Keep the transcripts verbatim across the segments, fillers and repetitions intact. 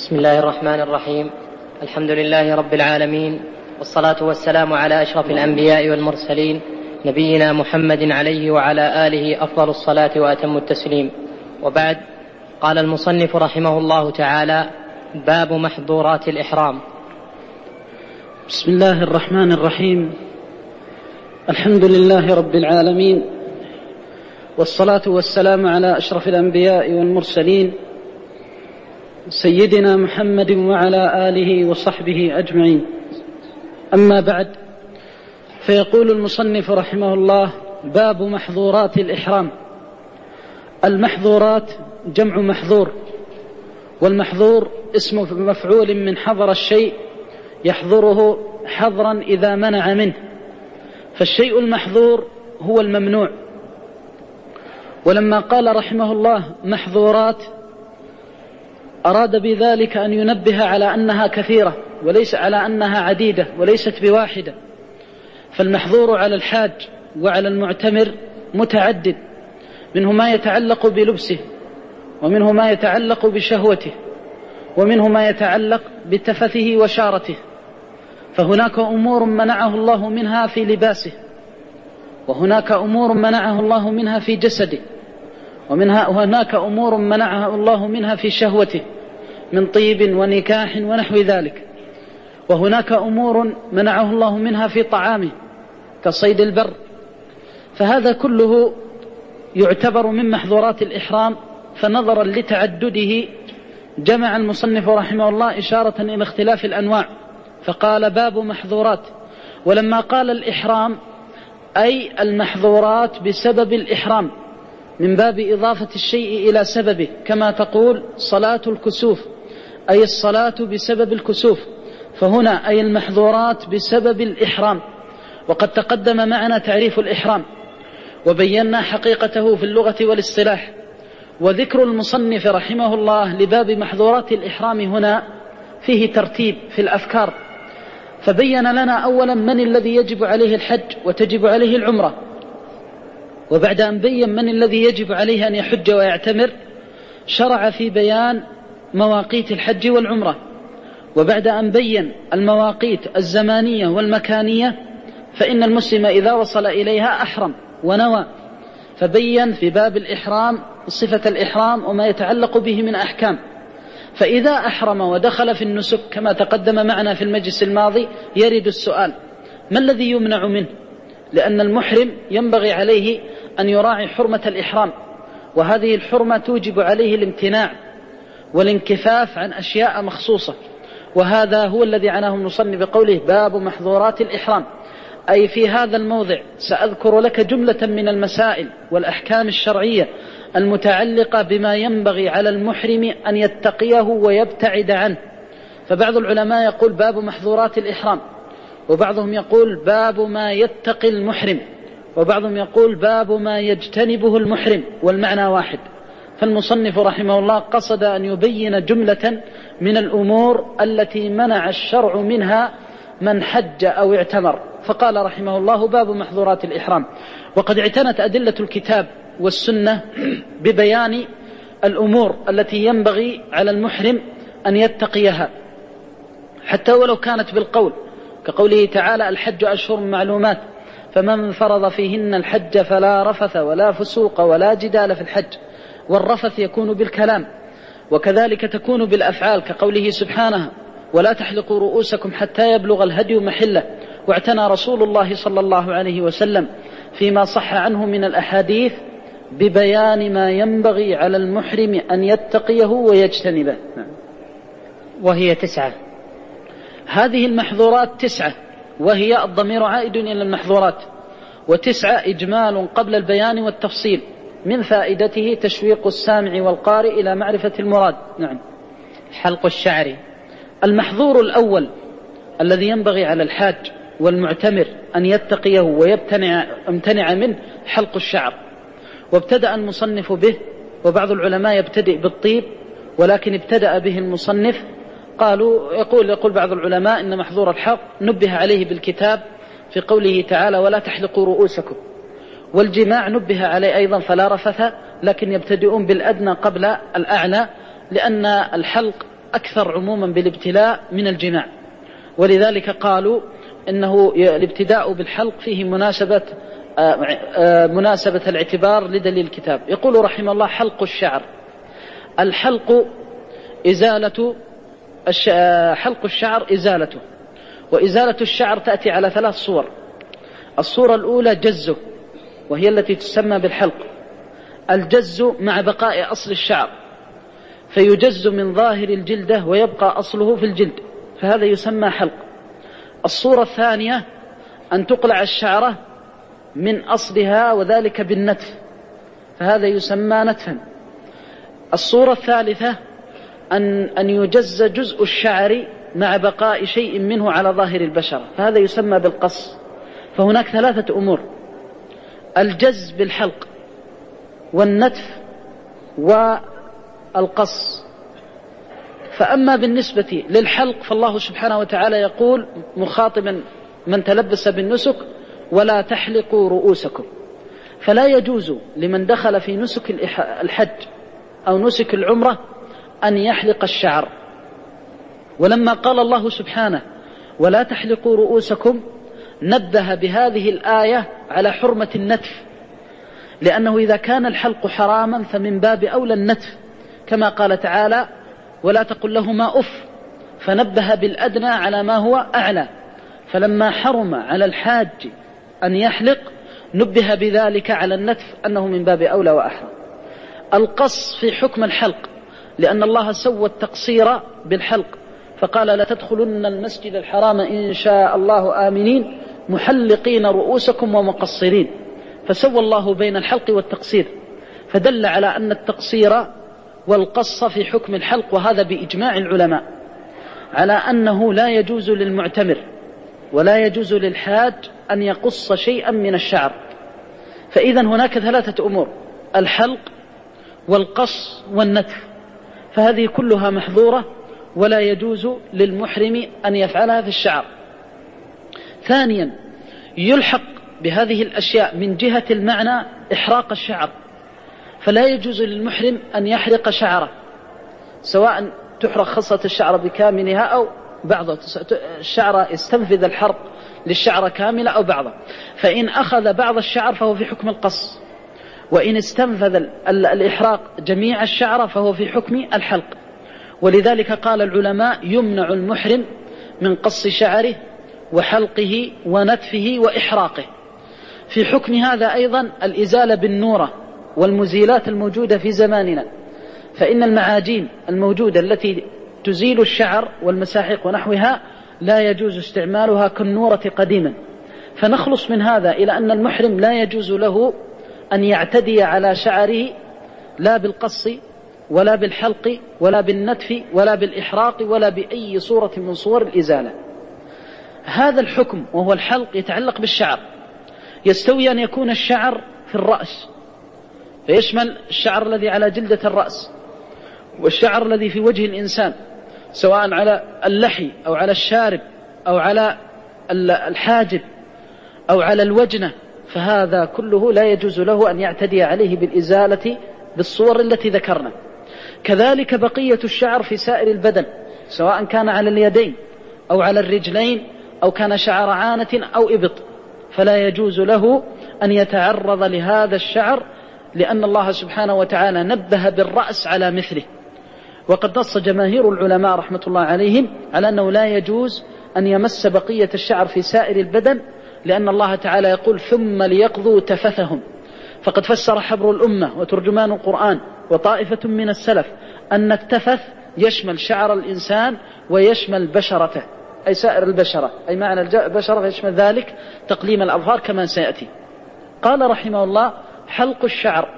بسم الله الرحمن الرحيم. الحمد لله رب العالمين، والصلاة والسلام على أشرف الأنبياء والمرسلين، نبينا محمد عليه وعلى آله أفضل الصلاة وأتم التسليم. وبعد، قال المصنف رحمه الله تعالى: باب محظورات الإحرام. بسم الله الرحمن الرحيم. الحمد لله رب العالمين، والصلاة والسلام على أشرف الأنبياء والمرسلين، سيدنا محمد وعلى آله وصحبه أجمعين. أما بعد، فيقول المصنف رحمه الله: باب محظورات الإحرام. المحظورات جمع محظور، والمحظور اسم مفعول من حظر الشيء يحظره حظرا إذا منع منه، فالشيء المحظور هو الممنوع. ولما قال رحمه الله محظورات، أراد بذلك أن ينبه على أنها كثيرة وليس على أنها عديدة وليست بواحدة، فالمحظور على الحاج وعلى المعتمر متعدد، منه ما يتعلق بلبسه، ومنه ما يتعلق بشهوته، ومنه ما يتعلق بتفثه وشارته، فهناك أمور منعه الله منها في لباسه، وهناك أمور منعه الله منها في جسده، ومنها وهناك أمور منعه الله منها في شهوته من طيب ونكاح ونحو ذلك، وهناك أمور منعه الله منها في طعامه كصيد البر، فهذا كله يعتبر من محظورات الإحرام. فنظرا لتعدده جمع المصنف رحمه الله إشارة إلى اختلاف الأنواع، فقال باب محظورات. ولما قال الإحرام أي المحظورات بسبب الإحرام، من باب إضافة الشيء إلى سببه، كما تقول صلاة الكسوف أي الصلاة بسبب الكسوف، فهنا أي المحظورات بسبب الإحرام. وقد تقدم معنا تعريف الإحرام وبينا حقيقته في اللغة والاصطلاح. وذكر المصنف رحمه الله لباب محظورات الإحرام هنا فيه ترتيب في الأفكار، فبين لنا أولا من الذي يجب عليه الحج وتجب عليه العمرة، وبعد أن بين من الذي يجب عليه أن يحج ويعتمر شرع في بيان مواقيت الحج والعمرة، وبعد أن بين المواقيت الزمانية والمكانية فإن المسلم إذا وصل إليها أحرم ونوى، فبين في باب الإحرام صفة الإحرام وما يتعلق به من أحكام. فإذا أحرم ودخل في النسك كما تقدم معنا في المجلس الماضي يرد السؤال: ما الذي يمنع منه؟ لأن المحرم ينبغي عليه أن يراعي حرمة الإحرام، وهذه الحرمة توجب عليه الامتناع والانكفاف عن أشياء مخصوصة، وهذا هو الذي عناه المصنف بقوله باب محظورات الإحرام. أي في هذا الموضع سأذكر لك جملة من المسائل والأحكام الشرعية المتعلقة بما ينبغي على المحرم أن يتقيه ويبتعد عنه. فبعض العلماء يقول باب محظورات الإحرام، وبعضهم يقول باب ما يتقي المحرم، وبعضهم يقول باب ما يجتنبه المحرم، والمعنى واحد. فالمصنف رحمه الله قصد أن يبين جملة من الأمور التي منع الشرع منها من حج أو اعتمر، فقال رحمه الله باب محظورات الإحرام. وقد اعتنت أدلة الكتاب والسنة ببيان الأمور التي ينبغي على المحرم أن يتقيها حتى ولو كانت بالقول، كقوله تعالى: الحج أشهر معلومات، فمن فرض فيهن الحج فلا رفث ولا فسوق ولا جدال في الحج. والرفث يكون بالكلام، وكذلك تكون بالأفعال، كقوله سبحانه: ولا تحلقوا رؤوسكم حتى يبلغ الهدي محله. واعتنى رسول الله صلى الله عليه وسلم فيما صح عنه من الأحاديث ببيان ما ينبغي على المحرم أن يتقيه ويجتنبه. وهي تسعة. هذه المحظورات تسعة، وهي الضمير عائد إلى المحظورات، وتسعة إجمال قبل البيان والتفصيل، من فائدته تشويق السامع والقارئ إلى معرفة المراد. نعم. حلق الشعر. المحظور الأول الذي ينبغي على الحاج والمعتمر أن يتقيه ويمتنع منه حلق الشعر، وابتدأ المصنف به، وبعض العلماء يبتدئ بالطيب، ولكن ابتدأ به المصنف. قالوا يقول يقول بعض العلماء إن محظور الحلق نبه عليه بالكتاب في قوله تعالى: ولا تحلقوا رؤوسكم. والجماع نبه عليه أيضا فلا رفث، لكن يبتدئون بالأدنى قبل الأعلى، لأن الحلق أكثر عموما بالابتلاء من الجماع، ولذلك قالوا إنه الابتداء بالحلق فيه مناسبة مناسبة الاعتبار لدليل الكتاب. يقول رحمه الله: حلق الشعر. الحلق إزالة حلق الشعر إزالته، وإزالة الشعر تأتي على ثلاث صور. الصورة الأولى جزه، وهي التي تسمى بالحلق. الجز مع بقاء أصل الشعر، فيجز من ظاهر الجلدة ويبقى أصله في الجلد، فهذا يسمى حلق. الصورة الثانية أن تقلع الشعرة من أصلها، وذلك بالنتف، فهذا يسمى نتفا. الصورة الثالثة أن, أن يجز جزء الشعر مع بقاء شيء منه على ظاهر البشرة، فهذا يسمى بالقص. فهناك ثلاثة أمور: الجز بالحلق، والنتف، والقص. فأما بالنسبة للحلق فالله سبحانه وتعالى يقول مخاطبا من تلبس بالنسك: ولا تحلقوا رؤوسكم. فلا يجوز لمن دخل في نسك الحج أو نسك العمرة أن يحلق الشعر. ولما قال الله سبحانه: ولا تحلقوا رؤوسكم، نبه بهذه الآية على حرمة النتف، لأنه إذا كان الحلق حراما فمن باب أولى النتف، كما قال تعالى: ولا تقل لهما أف، فنبه بالأدنى على ما هو أعلى. فلما حرم على الحاج أن يحلق نبه بذلك على النتف، أنه من باب أولى وأحرى. القص في حكم الحلق، لأن الله سوى التقصير بالحلق، فقال: لا تدخلن المسجد الحرام إن شاء الله آمنين محلقين رؤوسكم ومقصرين، فسوى الله بين الحلق والتقصير، فدل على أن التقصير والقص في حكم الحلق، وهذا بإجماع العلماء على أنه لا يجوز للمعتمر ولا يجوز للحاج أن يقص شيئا من الشعر. فإذا هناك ثلاثة أمور: الحلق والقص والنتف، فهذه كلها محظورة ولا يجوز للمحرم أن يفعلها في الشعر. ثانيا، يلحق بهذه الأشياء من جهة المعنى إحراق الشعر، فلا يجوز للمحرم أن يحرق شعره، سواء تحرق خصة الشعر بكاملها أو بعضه، الشعر يستنفذ الحرق للشعر كاملة أو بعضه. فإن أخذ بعض الشعر فهو في حكم القص، وإن استنفذ الإحراق جميع الشعر فهو في حكم الحلق. ولذلك قال العلماء: يمنع المحرم من قص شعره وحلقه ونتفه وإحراقه. في حكم هذا أيضا الإزالة بالنورة والمزيلات الموجودة في زماننا، فإن المعاجين الموجودة التي تزيل الشعر والمساحيق ونحوها لا يجوز استعمالها كالنورة قديما. فنخلص من هذا إلى أن المحرم لا يجوز له أن يعتدي على شعره لا بالقص ولا بالحلق ولا بالنتف ولا بالإحراق ولا بأي صورة من صور الإزالة. هذا الحكم وهو الحلق يتعلق بالشعر، يستوي أن يكون الشعر في الرأس، فيشمل الشعر الذي على جلدة الرأس والشعر الذي في وجه الإنسان، سواء على اللحي أو على الشارب أو على الحاجب أو على الوجنة، فهذا كله لا يجوز له أن يعتدي عليه بالإزالة بالصور التي ذكرنا. كذلك بقية الشعر في سائر البدن، سواء كان على اليدين أو على الرجلين أو كان شعر عانة أو إبط، فلا يجوز له أن يتعرض لهذا الشعر، لأن الله سبحانه وتعالى نبه بالرأس على مثله. وقد نص جماهير العلماء رحمة الله عليهم على أنه لا يجوز أن يمس بقية الشعر في سائر البدن، لأن الله تعالى يقول: ثم ليقضوا تفثهم. فقد فسر حبر الأمة وترجمان القرآن وطائفة من السلف أن التفث يشمل شعر الإنسان ويشمل بشرته، أي سائر البشرة، أي معنى البشرة يشمل ذلك تقليم الأظفار كما سيأتي. قال رحمه الله: حلق الشعر،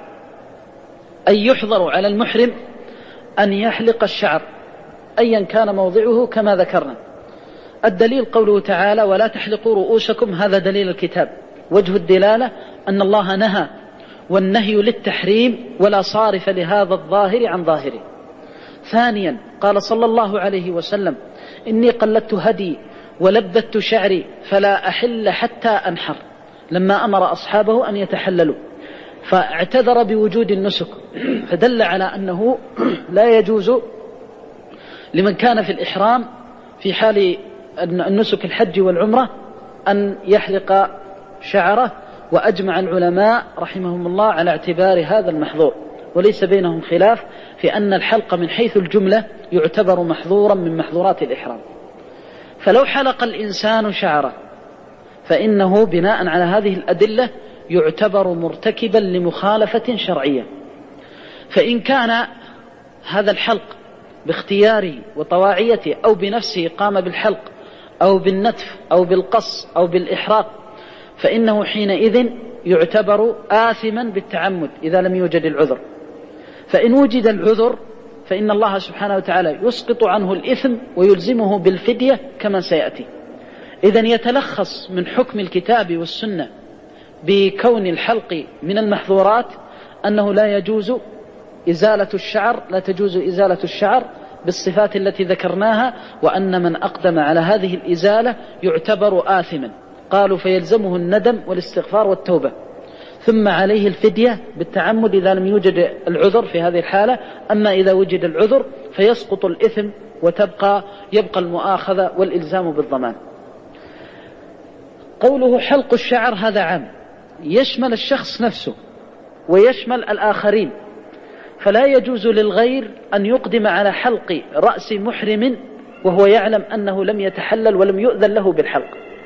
أي يحظر على المحرم أن يحلق الشعر أيا كان موضعه كما ذكرنا. الدليل قوله تعالى: ولا تحلقوا رؤوسكم، هذا دليل الكتاب. وجه الدلالة أن الله نهى، والنهي للتحريم ولا صارف لهذا الظاهر عن ظاهره. ثانيا، قال صلى الله عليه وسلم: إني قلدت هدي ولبت شعري فلا أحل حتى أنحر، لما أمر أصحابه أن يتحللوا، فاعتذر بوجود النسك، فدل على أنه لا يجوز لمن كان في الإحرام في حال النسك الحج والعمرة أن يحلق شعره، وأجمع العلماء رحمهم الله على اعتبار هذا المحظور، وليس بينهم خلاف في أن الحلق من حيث الجملة يعتبر محظورا من محظورات الإحرام. فلو حلق الإنسان شعره فإنه بناء على هذه الأدلة يعتبر مرتكبا لمخالفة شرعية. فإن كان هذا الحلق باختياره وطواعيته أو بنفسه قام بالحلق أو بالنتف أو بالقص أو بالإحراق فإنه حينئذ يعتبر آثما بالتعمد إذا لم يوجد العذر. فإن وجد العذر فإن الله سبحانه وتعالى يسقط عنه الإثم ويلزمه بالفدية كما سيأتي. إذن يتلخص من حكم الكتاب والسنة بكون الحلق من المحظورات أنه لا يجوز إزالة الشعر، لا تجوز إزالة الشعر بالصفات التي ذكرناها، وأن من أقدم على هذه الإزالة يعتبر آثما. قالوا فيلزمه الندم والاستغفار والتوبة، ثم عليه الفدية بالتعمد إذا لم يوجد العذر في هذه الحالة. أما إذا وجد العذر فيسقط الإثم وتبقى يبقى المؤاخذة والإلزام بالضمان. قوله حلق الشعر هذا عام، يشمل الشخص نفسه ويشمل الآخرين، فلا يجوز للغير أن يقدم على حلق رأس محرم وهو يعلم أنه لم يتحلل ولم يؤذن له بالحلق،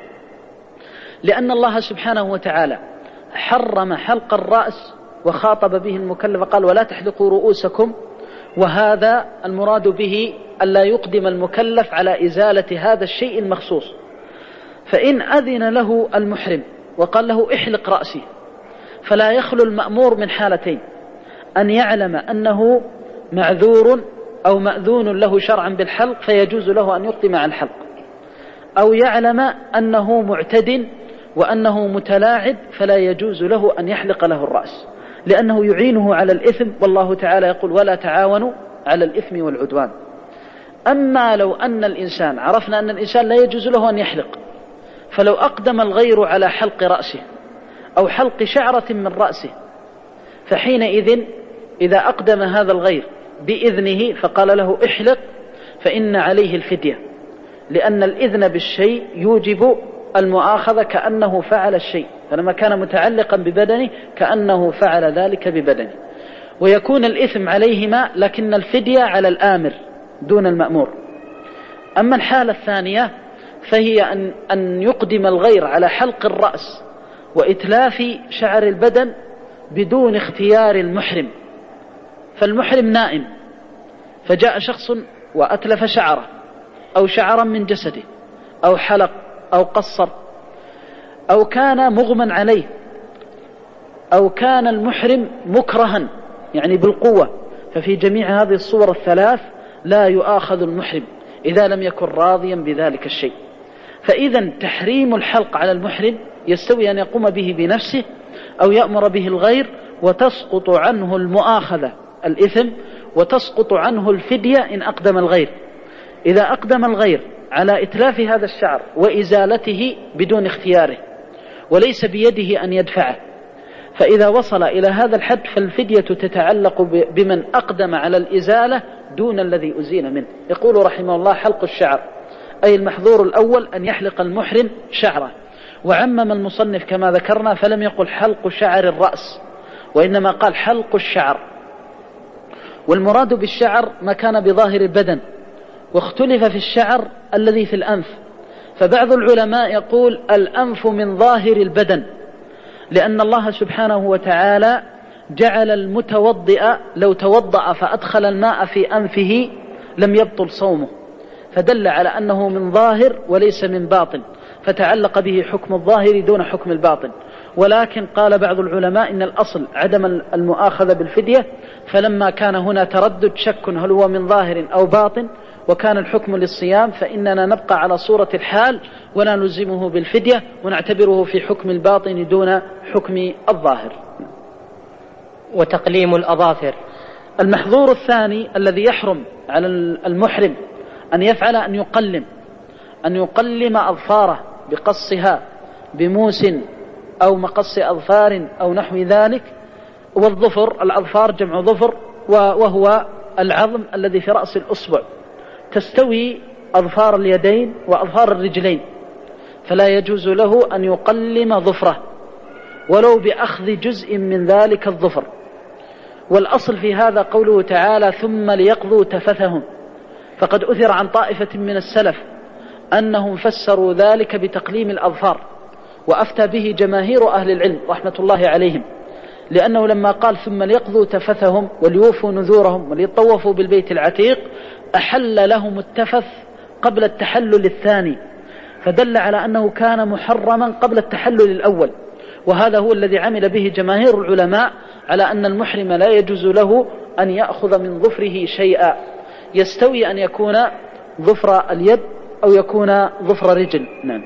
لأن الله سبحانه وتعالى حرم حلق الرأس وخاطب به المكلف قال ولا تحلقوا رؤوسكم، وهذا المراد به ألا يقدم المكلف على إزالة هذا الشيء المخصوص. فإن أذن له المحرم وقال له احلق رأسي فلا يخلو المأمور من حالتين: أن يعلم أنه معذور أو مأذون له شرعا بالحلق فيجوز له أن يقدم على الحلق، أو يعلم أنه معتد وأنه متلاعب فلا يجوز له أن يحلق له الرأس، لأنه يعينه على الإثم، والله تعالى يقول ولا تعاونوا على الإثم والعدوان. أما لو أن الإنسان عرفنا أن الإنسان لا يجوز له أن يحلق، فلو أقدم الغير على حلق رأسه أو حلق شعرة من رأسه فحينئذ إذا أقدم هذا الغير بإذنه فقال له احلق فإن عليه الفدية، لأن الإذن بالشيء يوجب المؤاخذة كأنه فعل الشيء، فلما كان متعلقا ببدنه كأنه فعل ذلك ببدنه، ويكون الإثم عليهما لكن الفدية على الآمر دون المأمور. أما الحالة الثانية فهي أن, أن يقدم الغير على حلق الرأس وإتلاف شعر البدن بدون اختيار المحرم. فالمحرم نائم فجاء شخص وأتلف شعره أو شعرا من جسده أو حلق أو قصر أو كان مغمى عليه أو كان المحرم مكرها يعني بالقوة، ففي جميع هذه الصور الثلاث لا يؤاخذ المحرم إذا لم يكن راضيا بذلك الشيء. فإذا تحريم الحلق على المحرم يستوي أن يقوم به بنفسه أو يأمر به الغير، وتسقط عنه المؤاخذة الإثم وتسقط عنه الفدية إن أقدم الغير. إذا أقدم الغير على إتلاف هذا الشعر وإزالته بدون اختياره وليس بيده أن يدفعه، فإذا وصل إلى هذا الحد فالفدية تتعلق بمن أقدم على الإزالة دون الذي أزيل منه. يقول رحمه الله حلق الشعر أي المحظور الأول أن يحلق المحرم شعره، وعمم المصنف كما ذكرنا فلم يقل حلق شعر الرأس وإنما قال حلق الشعر، والمراد بالشعر ما كان بظاهر البدن، واختلف في الشعر الذي في الأنف، فبعض العلماء يقول الأنف من ظاهر البدن، لأن الله سبحانه وتعالى جعل المتوضئ لو توضأ فأدخل الماء في أنفه لم يبطل صومه، فدل على أنه من ظاهر وليس من باطن، فتعلق به حكم الظاهر دون حكم الباطن. ولكن قال بعض العلماء إن الأصل عدم المؤاخذة بالفدية، فلما كان هنا تردد شك هل هو من ظاهر أو باطن وكان الحكم للصيام فإننا نبقى على صورة الحال ولا نلزمه بالفدية ونعتبره في حكم الباطن دون حكم الظاهر. وتقليم الأظافر المحظور الثاني الذي يحرم على المحرم أن يفعل أن يقلم أن يقلم أظفاره بقصها بموس أو مقص أظفار أو نحو ذلك. والظفر الأظفار جمع ظفر وهو العظم الذي في رأس الأصبع، تستوي أظفار اليدين وأظفار الرجلين، فلا يجوز له أن يقلم ظفره ولو بأخذ جزء من ذلك الظفر. والأصل في هذا قوله تعالى ثم ليقضوا تفثهم، فقد أثر عن طائفة من السلف أنهم فسروا ذلك بتقليم الأظفار، وأفتى به جماهير أهل العلم رحمة الله عليهم، لأنه لما قال ثم ليقضوا تفثهم وليوفوا نذورهم وليطوفوا بالبيت العتيق أحل لهم التفث قبل التحلل الثاني، فدل على أنه كان محرما قبل التحلل الأول. وهذا هو الذي عمل به جماهير العلماء على أن المحرم لا يجوز له أن يأخذ من ظفره شيئا، يستوي أن يكون ظفر اليد أو يكون ظفر رجل. نعم.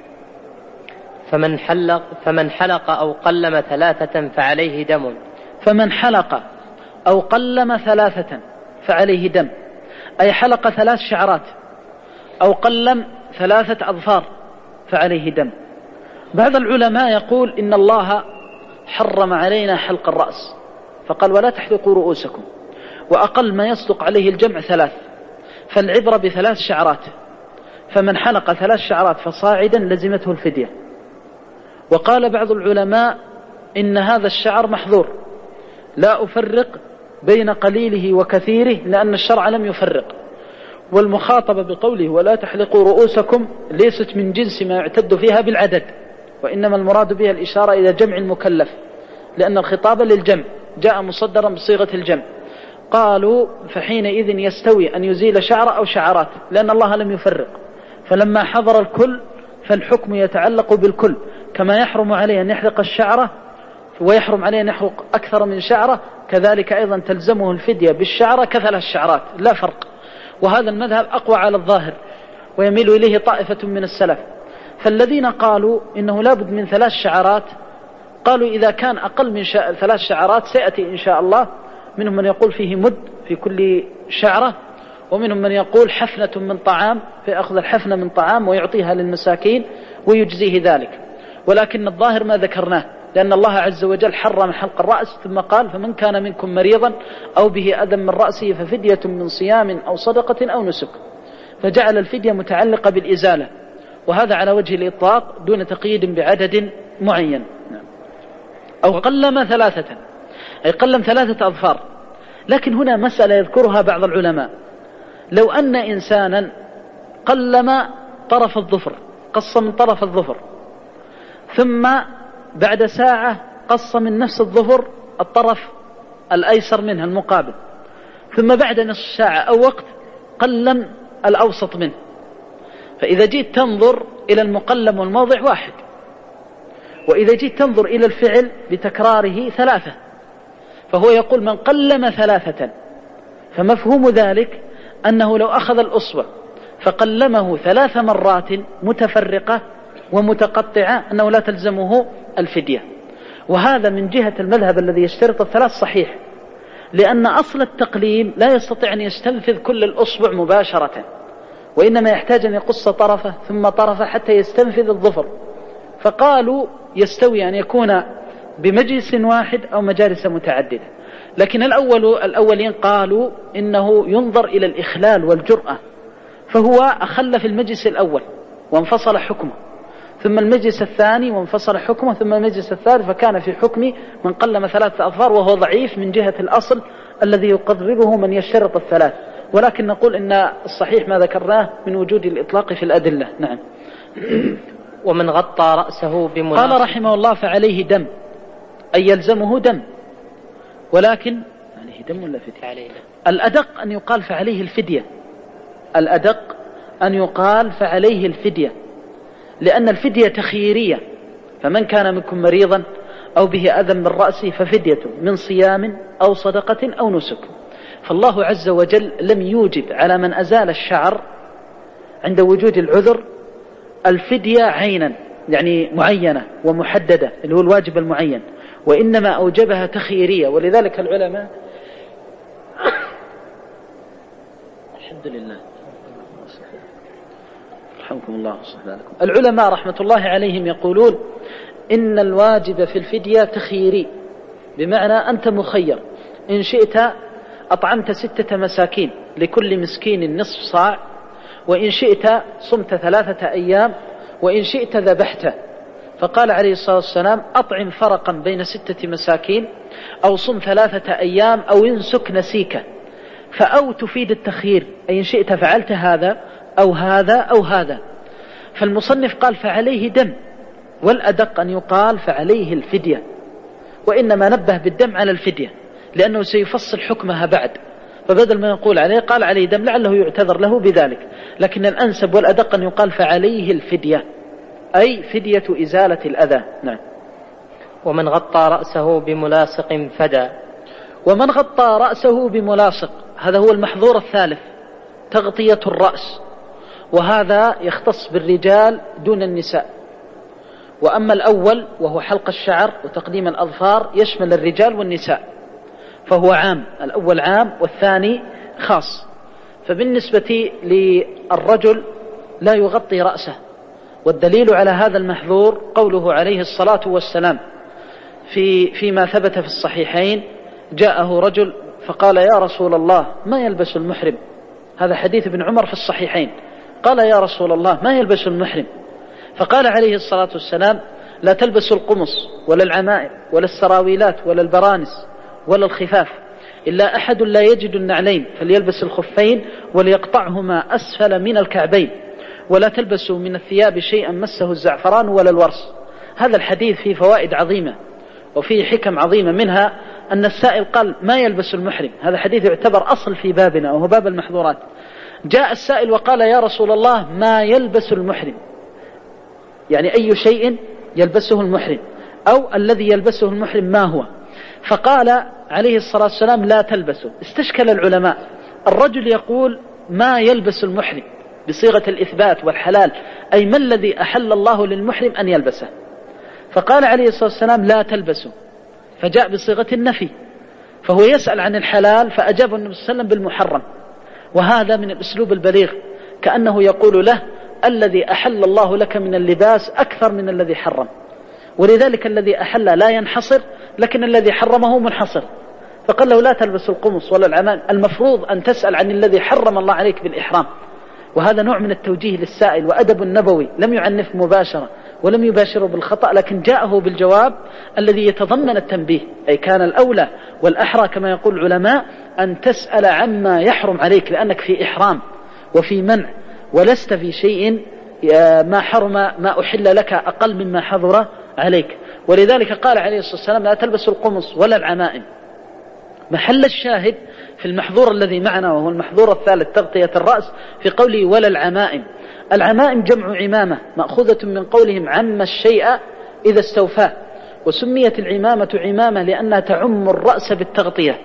فمن حلق فمن حلق أو قلم ثلاثة فعليه دم. فمن حلق أو قلم ثلاثة فعليه دم، أي حلق ثلاث شعرات أو قلم ثلاثة أظفار فعليه دم. بعض العلماء يقول إن الله حرم علينا حلق الرأس فقال ولا تحلقوا رؤوسكم، وأقل ما يصدق عليه الجمع ثلاث، فالعبرة بثلاث شعرات، فمن حلق ثلاث شعرات فصاعدا لزمته الفدية. وقال بعض العلماء إن هذا الشعر محظور، لا أفرق بين قليله وكثيره لأن الشرع لم يفرق، والمخاطبة بقوله ولا تحلقوا رؤوسكم ليست من جنس ما يعتد فيها بالعدد، وإنما المراد بها الإشارة إلى جمع المكلف، لأن الخطاب للجمع جاء مصدرا بصيغة الجمع. قالوا فحينئذ يستوي أن يزيل شعر أو شعرات، لأن الله لم يفرق، فلما حضر الكل فالحكم يتعلق بالكل، كما يحرم عليه أن يحلق الشعرة ويحرم عليه أن يحلق أكثر من شعرة، كذلك أيضا تلزمه الفدية بالشعرة كثلاث شعرات لا فرق. وهذا المذهب أقوى على الظاهر ويميل إليه طائفة من السلف. فالذين قالوا إنه لابد من ثلاث شعرات قالوا إذا كان أقل من شا... ثلاث شعرات سيأتي إن شاء الله، منهم من يقول فيه مد في كل شعرة، ومنهم من يقول حفنة من طعام فيأخذ الحفنة من طعام ويعطيها للمساكين ويجزيه ذلك. ولكن الظاهر ما ذكرناه، لأن الله عز وجل حرم حلق الرأس، ثم قال فمن كان منكم مريضا أو به أذى من رأسه ففدية من صيام أو صدقة أو نسك، فجعل الفدية متعلقة بالإزالة، وهذا على وجه الإطلاق دون تقييد بعدد معين. أو قلم ثلاثة أي قلم ثلاثة أظفار. لكن هنا مسألة يذكرها بعض العلماء، لو أن إنسانا قلم طرف الظفر، قص من طرف الظفر، ثم بعد ساعة قص من نفس الظفر الطرف الأيسر منها المقابل، ثم بعد نصف ساعة أو وقت قلم الأوسط منه، فإذا جيت تنظر إلى المقلم والموضع واحد، وإذا جيت تنظر إلى الفعل بتكراره ثلاثة، فهو يقول من قلم ثلاثة، فمفهوم ذلك أنه لو أخذ الأصبع فقلمه ثلاث مرات متفرقة ومتقطعة أنه لا تلزمه الفدية. وهذا من جهة المذهب الذي يشترط الثلاث صحيح، لأن أصل التقليم لا يستطيع أن يستنفذ كل الأصبع مباشرة، وإنما يحتاج أن يقص طرفه ثم طرفه حتى يستنفذ الظفر. فقالوا يستوي أن يكون بمجلس واحد أو مجالس متعددة. لكن الأول الأولين قالوا إنه ينظر إلى الإخلال والجرأة، فهو أخل في المجلس الأول وانفصل حكمه، ثم المجلس الثاني وانفصل حكمه، ثم المجلس الثالث، فكان في حكم من قلم ثلاثة أظفار، وهو ضعيف من جهة الأصل الذي يقرره من يشترط الثلاث. ولكن نقول إن الصحيح ما ذكرناه من وجود الإطلاق في الأدلة. نعم. ومن غطى رأسه بمناسب. قال رحمه الله فعليه دم، أي يلزمه دم، ولكن عليه دم ولا فدية؟ عليه دم. الأدق أن يقال فعليه الفدية، الأدق أن يقال فعليه الفدية، لأن الفدية تخييرية، فمن كان منكم مريضا أو به أذى من رأسه ففدية من صيام أو صدقة أو نسك. فالله عز وجل لم يوجب على من أزال الشعر عند وجود العذر الفدية عينا، يعني معينة ومحددة اللي هو الواجب المعين، وإنما أوجبها تخييرية. ولذلك العلماء الحمد لله رحمكم الله وصحبه لكم. العلماء رحمة الله عليهم يقولون إن الواجب في الفدية تخييري، بمعنى أنت مخير، إن شئت أطعمت ستة مساكين لكل مسكين نصف صاع، وإن شئت صمت ثلاثة أيام، وإن شئت ذبحت. فقال عليه الصلاة والسلام أطعم فرقا بين ستة مساكين، أو صم ثلاثة أيام، أو انسك نسيك. فأو تفيد التخيير، أي إن شئت فعلت هذا أو هذا أو هذا. فالمصنف قال فعليه دم، والأدق أن يقال فعليه الفدية، وإنما نبه بالدم على الفدية لأنه سيفصل حكمها بعد، فبدل ما يقول عليه قال عليه دم لعله يعتذر له بذلك، لكن الأنسب والأدق أن يقال فعليه الفدية، أي فدية إزالة الأذى. نعم. ومن غطى رأسه بملاصق فدى. ومن غطى رأسه بملاصق، هذا هو المحظور الثالث، تغطية الرأس، وهذا يختص بالرجال دون النساء. وأما الأول وهو حلق الشعر وتقديم الأظفار يشمل الرجال والنساء، فهو عام، الأول عام والثاني خاص. فبالنسبة للرجل لا يغطي رأسه، والدليل على هذا المحظور قوله عليه الصلاة والسلام في فيما ثبت في الصحيحين: جاءه رجل فقال يا رسول الله ما يلبس المحرم، هذا حديث ابن عمر في الصحيحين، قال يا رسول الله ما يلبس المحرم، فقال عليه الصلاة والسلام لا تلبسوا القمص ولا العمائم ولا السراويلات ولا البرانس ولا الخفاف، إلا أحد لا يجد النعلين فليلبس الخفين وليقطعهما أسفل من الكعبين، ولا تلبسوا من الثياب شيئا مسه الزعفران ولا الورس. هذا الحديث فيه فوائد عظيمة وفيه حكم عظيمة، منها أن السائل قال ما يلبس المحرم، هذا حديث يعتبر أصل في بابنا وهو باب المحظورات. جاء السائل وقال يا رسول الله ما يلبس المحرم، يعني أي شيء يلبسه المحرم، أو الذي يلبسه المحرم ما هو؟ فقال عليه الصلاة والسلام لا تلبسه. استشكل العلماء، الرجل يقول ما يلبس المحرم بصيغة الإثبات والحلال، أي ما الذي أحل الله للمحرم أن يلبسه؟ فقال عليه الصلاة والسلام لا تلبسه، فجاء بصيغة النفي، فهو يسأل عن الحلال فأجاب النبي صلى الله عليه وسلم بالمحرم. وهذا من الأسلوب البليغ، كأنه يقول له الذي أحل الله لك من اللباس أكثر من الذي حرم، ولذلك الذي أحل لا ينحصر، لكن الذي حرمه منحصر. فقال له لا تلبس القمص ولا العمائم، المفروض أن تسأل عن الذي حرم الله عليك بالإحرام. وهذا نوع من التوجيه للسائل، وأدب النبوي لم يعنف مباشرة ولم يباشره بالخطأ، لكن جاءه بالجواب الذي يتضمن التنبيه، أي كان الأولى والأحرى كما يقول العلماء أن تسأل عما يحرم عليك، لأنك في إحرام وفي منع، ولست في شيء ما حرم ما أحل لك أقل مما حظر عليك. ولذلك قال عليه الصلاة والسلام لا تلبسوا القمص ولا العمائم. محل الشاهد في المحظور الذي معنا وهو المحظور الثالث تغطية الرأس في قوله ولا العمائم. العمائم جمع عمامة مأخوذة من قولهم عم الشيء إذا استوفاه، وسميت العمامة عمامة لأنها تعم الرأس بالتغطية.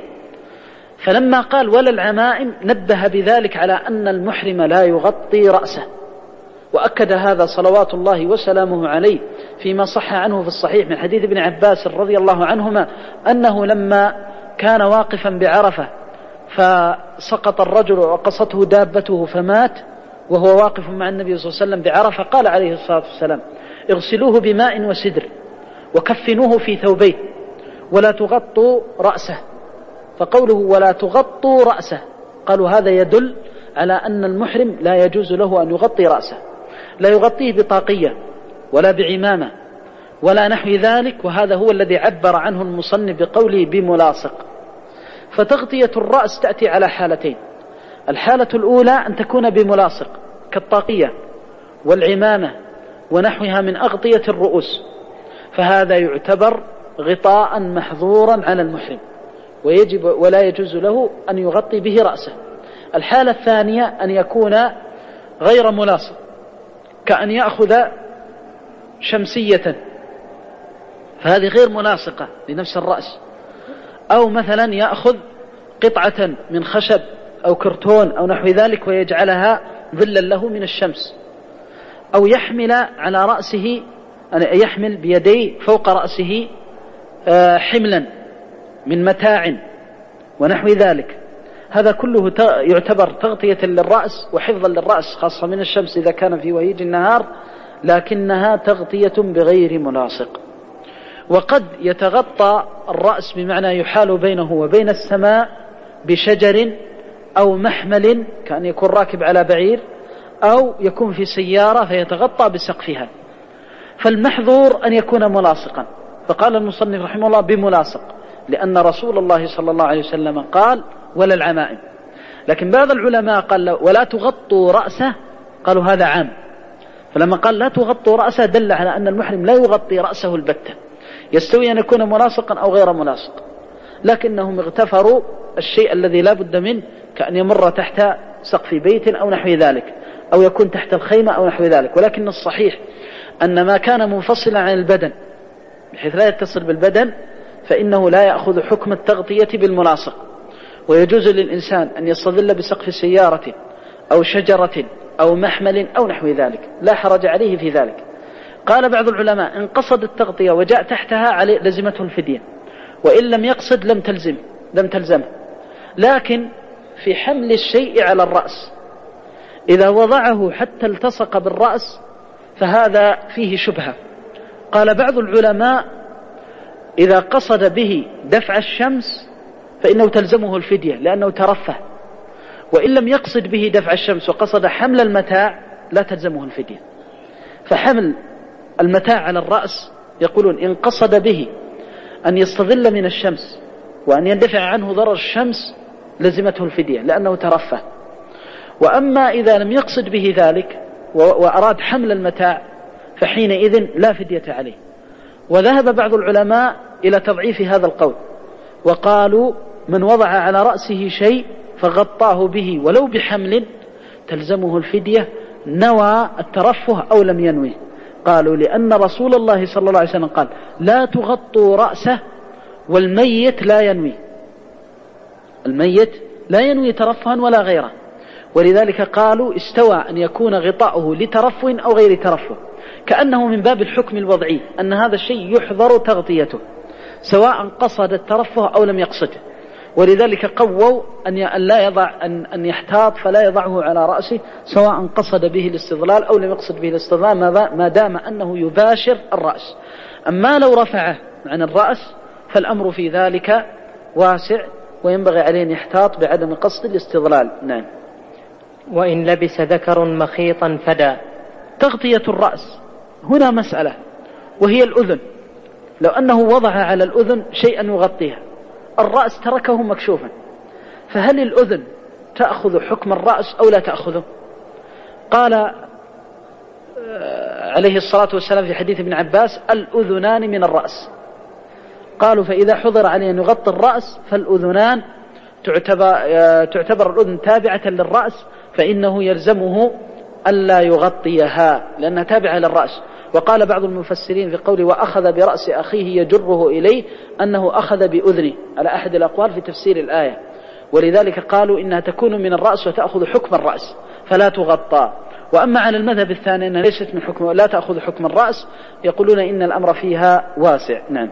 فلما قال ولا العمائم نبه بذلك على أن المحرم لا يغطي رأسه، وأكد هذا صلوات الله وسلامه عليه فيما صح عنه في الصحيح من حديث ابن عباس رضي الله عنهما أنه لما كان واقفا بعرفة فسقط الرجل وقصته دابته فمات وهو واقف مع النبي صلى الله عليه وسلم بعرفة، قال عليه الصلاة والسلام اغسلوه بماء وسدر وكفنوه في ثوبين ولا تغطوا رأسه. فقوله ولا تغطوا رأسه قالوا هذا يدل على أن المحرم لا يجوز له أن يغطي رأسه، لا يغطيه بطاقية ولا بعمامة ولا نحو ذلك، وهذا هو الذي عبر عنه المصنف بقوله بملاصق. فتغطية الرأس تأتي على حالتين: الحالة الأولى أن تكون بملاصق كالطاقية والعمامة ونحوها من أغطية الرؤوس، فهذا يعتبر غطاء محظورا على المحرم ويجب ولا يجوز له أن يغطي به رأسه. الحالة الثانية أن يكون غير ملاصق، كأن يأخذ شمسية، فهذه غير ملاصقة لنفس الرأس، أو مثلا يأخذ قطعة من خشب أو كرتون أو نحو ذلك ويجعلها ظلا له من الشمس، أو يحمل على رأسه يحمل بيديه فوق رأسه حملا من متاع ونحو ذلك. هذا كله يعتبر تغطية للرأس وحفظا للرأس خاصة من الشمس إذا كان في وهيج النهار، لكنها تغطية بغير ملاصق. وقد يتغطى الرأس بمعنى يحال بينه وبين السماء بشجر أو محمل كأن يكون راكب على بعير، أو يكون في سيارة فيتغطى بسقفها. فالمحظور أن يكون ملاصقا، فقال المصنف رحمه الله بملاصق، لأن رسول الله صلى الله عليه وسلم قال ولا العمائم. لكن بعض العلماء قال ولا تغطوا رأسه، قالوا هذا عام، فلما قال لا تغطوا رأسه دل على أن المحرم لا يغطي رأسه البتة، يستوي أن يكون ملاصقا أو غير ملاصق. لكنهم اغتفروا الشيء الذي لا بد منه، كأن يمر تحت سقف بيت أو نحو ذلك، أو يكون تحت الخيمة أو نحو ذلك. ولكن الصحيح أن ما كان منفصلا عن البدن بحيث لا يتصل بالبدن فإنه لا يأخذ حكم التغطية بالملاصق، ويجوز للإنسان أن يستظل بسقف سيارة أو شجرة أو محمل أو نحو ذلك، لا حرج عليه في ذلك. قال بعض العلماء إن قصد التغطية وجاء تحتها عليه لزمته الفدية، وإن لم يقصد لم تلزم لم تلزمه. لكن في حمل الشيء على الرأس إذا وضعه حتى التصق بالرأس فهذا فيه شبهة. قال بعض العلماء إذا قصد به دفع الشمس فإنه تلزمه الفدية لأنه ترفه، وإن لم يقصد به دفع الشمس وقصد حمل المتاع لا تلزمه الفدية. فحمل المتاع على الرأس يقولون إن قصد به أن يستظل من الشمس وأن يندفع عنه ضرر الشمس لزمته الفدية لأنه ترفه. وأما إذا لم يقصد به ذلك وأراد حمل المتاع فحينئذ لا فدية عليه. وذهب بعض العلماء إلى تضعيف هذا القول، وقالوا من وضع على رأسه شيء فغطاه به ولو بحمل تلزمه الفدية نوى الترفه أو لم ينوي. قالوا لأن رسول الله صلى الله عليه وسلم قال لا تغطوا رأسه والميت لا ينوي، الميت لا ينوي ترفها ولا غيره، ولذلك قالوا استوى أن يكون غطاؤه لترفه أو غير ترفه، كأنه من باب الحكم الوضعي أن هذا الشيء يحظر تغطيته سواء قصد الترفه أو لم يقصده. ولذلك قووا أن لا يضع أن أن يحتاط فلا يضعه على رأسه سواء قصد به الاستظلال أو لم يقصد به الاستظلال ما دام أنه يباشر الرأس. أما لو رفعه عن الرأس فالأمر في ذلك واسع وينبغي عليه أن يحتاط بعدم قصد الاستظلال. نعم. وإن لبس ذكر مخيطا فدى. تغطية الرأس هنا مسألة وهي الأذن. لو أنه وضع على الأذن شيئا يغطيها، الرأس تركه مكشوفا، فهل الأذن تأخذ حكم الرأس أو لا تأخذه؟ قال عليه الصلاة والسلام في حديث ابن عباس الأذنان من الرأس. قالوا فإذا حضر عليه أن يغطي الرأس فالأذنان تعتبر, تعتبر الأذن تابعة للرأس، فإنه يلزمه ألا يغطيها لأنها تابعة للرأس. وقال بعض المفسرين في قوله وأخذ برأس أخيه يجره إليه أنه أخذ بأذنه على أحد الأقوال في تفسير الآية، ولذلك قالوا إنها تكون من الرأس وتأخذ حكم الرأس فلا تغطى. وأما على المذهب الثاني أنها ليست من حكم لا تأخذ حكم الرأس يقولون إن الأمر فيها واسع. نعم.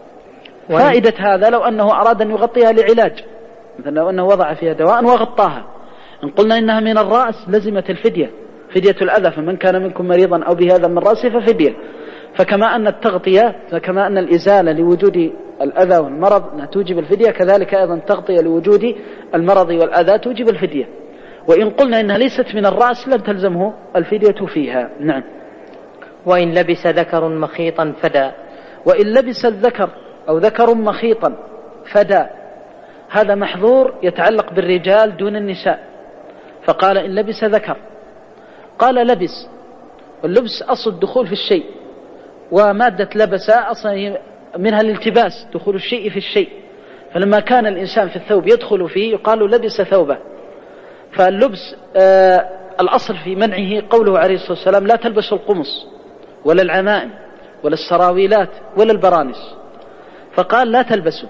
فائدة هذا لو أنه أراد أن يغطيها لعلاج، مثلا لو أنه وضع فيها دواء وغطاها، إن قلنا إنها من الرأس لزمت الفدية، فدية الأذى، فمن كان منكم مريضا أو بهذا من رأسه ففدية. فكما أن التغطية فكما أن الإزالة لوجود الأذى والمرض توجب الفدية، كذلك أيضا التغطية لوجود المرض والأذى توجب الفدية. وإن قلنا إنها ليست من الرأس لم تلزمه الفدية فيها. نعم. وإن لبس ذكر مخيطا فدى. وإن لبس الذكر أو ذكر مخيطا فدى، هذا محظور يتعلق بالرجال دون النساء. فقال إن لبس ذكر، قال لبس، واللبس أصل الدخول في الشيء، ومادة لبس أصلا منها الالتباس دخول الشيء في الشيء، فلما كان الإنسان في الثوب يدخل فيه يقال لبس ثوبه. فاللبس آه الأصل في منعه قوله عليه الصلاة والسلام لا تلبسوا القمص ولا العمائم ولا السراويلات ولا البرانس، فقال لا تلبسوا.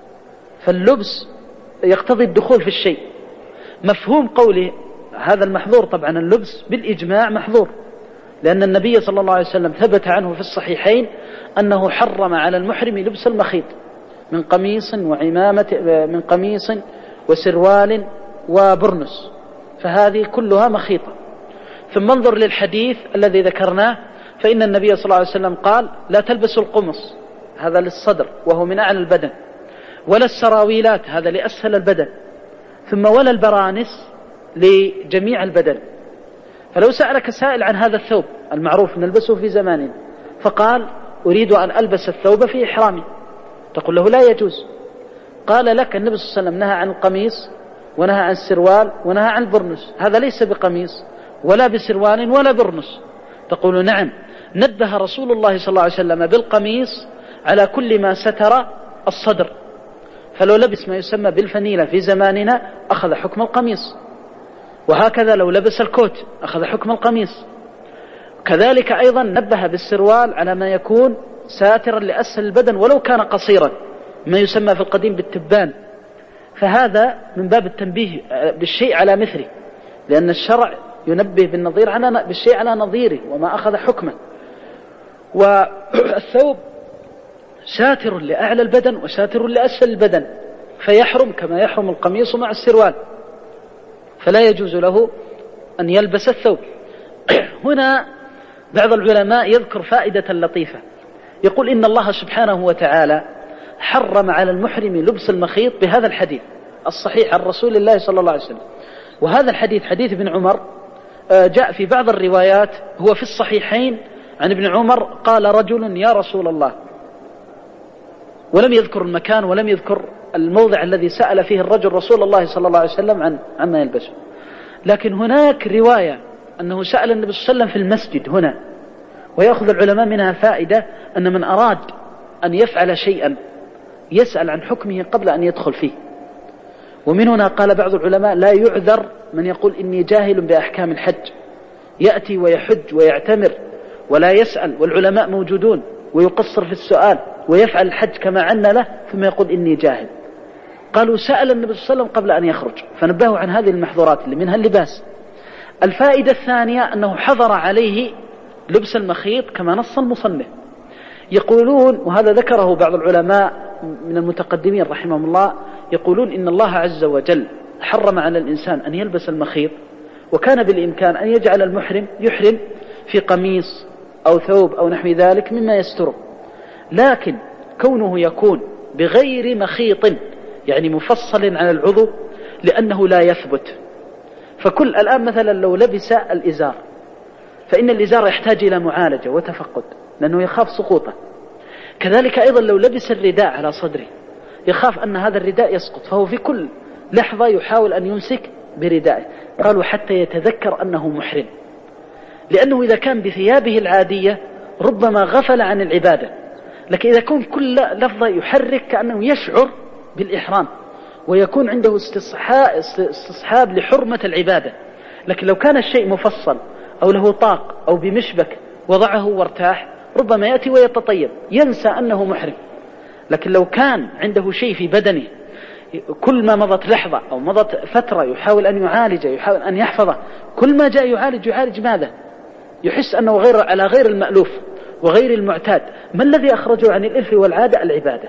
فاللبس يقتضي الدخول في الشيء. مفهوم قوله هذا المحظور طبعا اللبس بالإجماع محظور، لأن النبي صلى الله عليه وسلم ثبت عنه في الصحيحين أنه حرم على المحرم لبس المخيط من قميص وعمامة من قميص وسروال وبرنس، فهذه كلها مخيطة. ثم انظر للحديث الذي ذكرناه، فإن النبي صلى الله عليه وسلم قال لا تلبسوا القمص، هذا للصدر وهو من أعلى البدن، ولا السراويلات، هذا لأسفل البدن. ثم ولا البرانس لجميع البدن. فلو سألك سائل عن هذا الثوب المعروف نلبسه في زماننا فقال أريد أن ألبس الثوب في إحرامي، تقول له لا يجوز. قال لك النبي صلى الله عليه وسلم نهى عن القميص ونهى عن السروال ونهى عن البرنس، هذا ليس بقميص ولا بسروال ولا برنس. تقول نعم، نبه رسول الله صلى الله عليه وسلم بالقميص على كل ما ستر الصدر، فلو لبس ما يسمى بالفنيلة في زماننا أخذ حكم القميص، وهكذا لو لبس الكوت أخذ حكم القميص. كذلك أيضا نبه بالسروال على ما يكون ساترا لأسفل البدن ولو كان قصيرا، ما يسمى في القديم بالتبان. فهذا من باب التنبيه بالشيء على مثله، لأن الشرع ينبه بالنظير على بالشيء على نظيره وما أخذ حكمه. والثوب ساتر لأعلى البدن وساتر لأسفل البدن، فيحرم كما يحرم القميص مع السروال، فلا يجوز له أن يلبس الثوب. هنا بعض العلماء يذكر فائدة لطيفة، يقول إن الله سبحانه وتعالى حرم على المحرم لبس المخيط بهذا الحديث الصحيح عن رسول الله صلى الله عليه وسلم. وهذا الحديث حديث ابن عمر جاء في بعض الروايات هو في الصحيحين عن ابن عمر قال رجل يا رسول الله، ولم يذكر المكان ولم يذكر الموضع الذي سأل فيه الرجل رسول الله صلى الله عليه وسلم عن عما يلبسه. لكن هناك رواية أنه سأل النبي صلى الله عليه وسلم في المسجد هنا، ويأخذ العلماء منها فائدة أن من أراد أن يفعل شيئا يسأل عن حكمه قبل أن يدخل فيه. ومن هنا قال بعض العلماء لا يعذر من يقول إني جاهل بأحكام الحج، يأتي ويحج ويعتمر ولا يسأل والعلماء موجودون ويقصر في السؤال ويفعل الحج كما عنا له ثم يقول إني جاهل. قالوا سأل النبي صلى الله عليه وسلم قبل أن يخرج، فنبهوا عن هذه المحظورات اللي منها اللباس. الفائدة الثانية أنه حظر عليه لبس المخيط كما نص المصنف. يقولون، وهذا ذكره بعض العلماء من المتقدمين رحمهم الله، يقولون إن الله عز وجل حرم على الإنسان أن يلبس المخيط، وكان بالإمكان أن يجعل المحرم يحرم في قميص أو ثوب أو نحو ذلك مما يستره، لكن كونه يكون بغير مخيط يعني مفصل على العضو لأنه لا يثبت. فكل الآن مثلا لو لبس الإزار فإن الإزار يحتاج إلى معالجة وتفقد لأنه يخاف سقوطه. كذلك أيضا لو لبس الرداء على صدره يخاف أن هذا الرداء يسقط، فهو في كل لحظة يحاول أن يمسك بردائه. قالوا حتى يتذكر أنه محرم، لأنه إذا كان بثيابه العادية ربما غفل عن العبادة، لكن إذا كان كل لفظة يحرك كأنه يشعر بالإحرام ويكون عنده استصحاب لحرمة العبادة. لكن لو كان الشيء مفصل أو له طاق أو بمشبك وضعه وارتاح ربما يأتي ويتطيب ينسى أنه محرم. لكن لو كان عنده شيء في بدنه كل ما مضت لحظة أو مضت فترة يحاول أن يعالجه، يحاول أن يحفظه، كل ما جاء يعالج يعالج ماذا؟ يحس أنه غير على غير المألوف وغير المعتاد. ما الذي أخرجه عن الإلف والعادة؟ العبادة،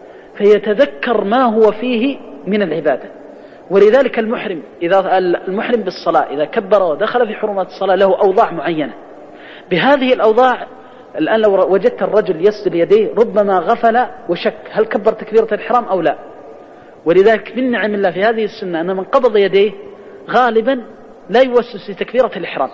فيتذكر ما هو فيه من العبادة. ولذلك المحرم إذا المحرم بالصلاة إذا كبر ودخل في حرمات الصلاة له أوضاع معينة. بهذه الأوضاع الآن لو وجدت الرجل يسدل يديه ربما غفل وشك هل كبر تكبيرة الإحرام أو لا. ولذلك من نعم الله في هذه السنة أن من قبض يديه غالبا لا يوسوس لتكبيرة الإحرام،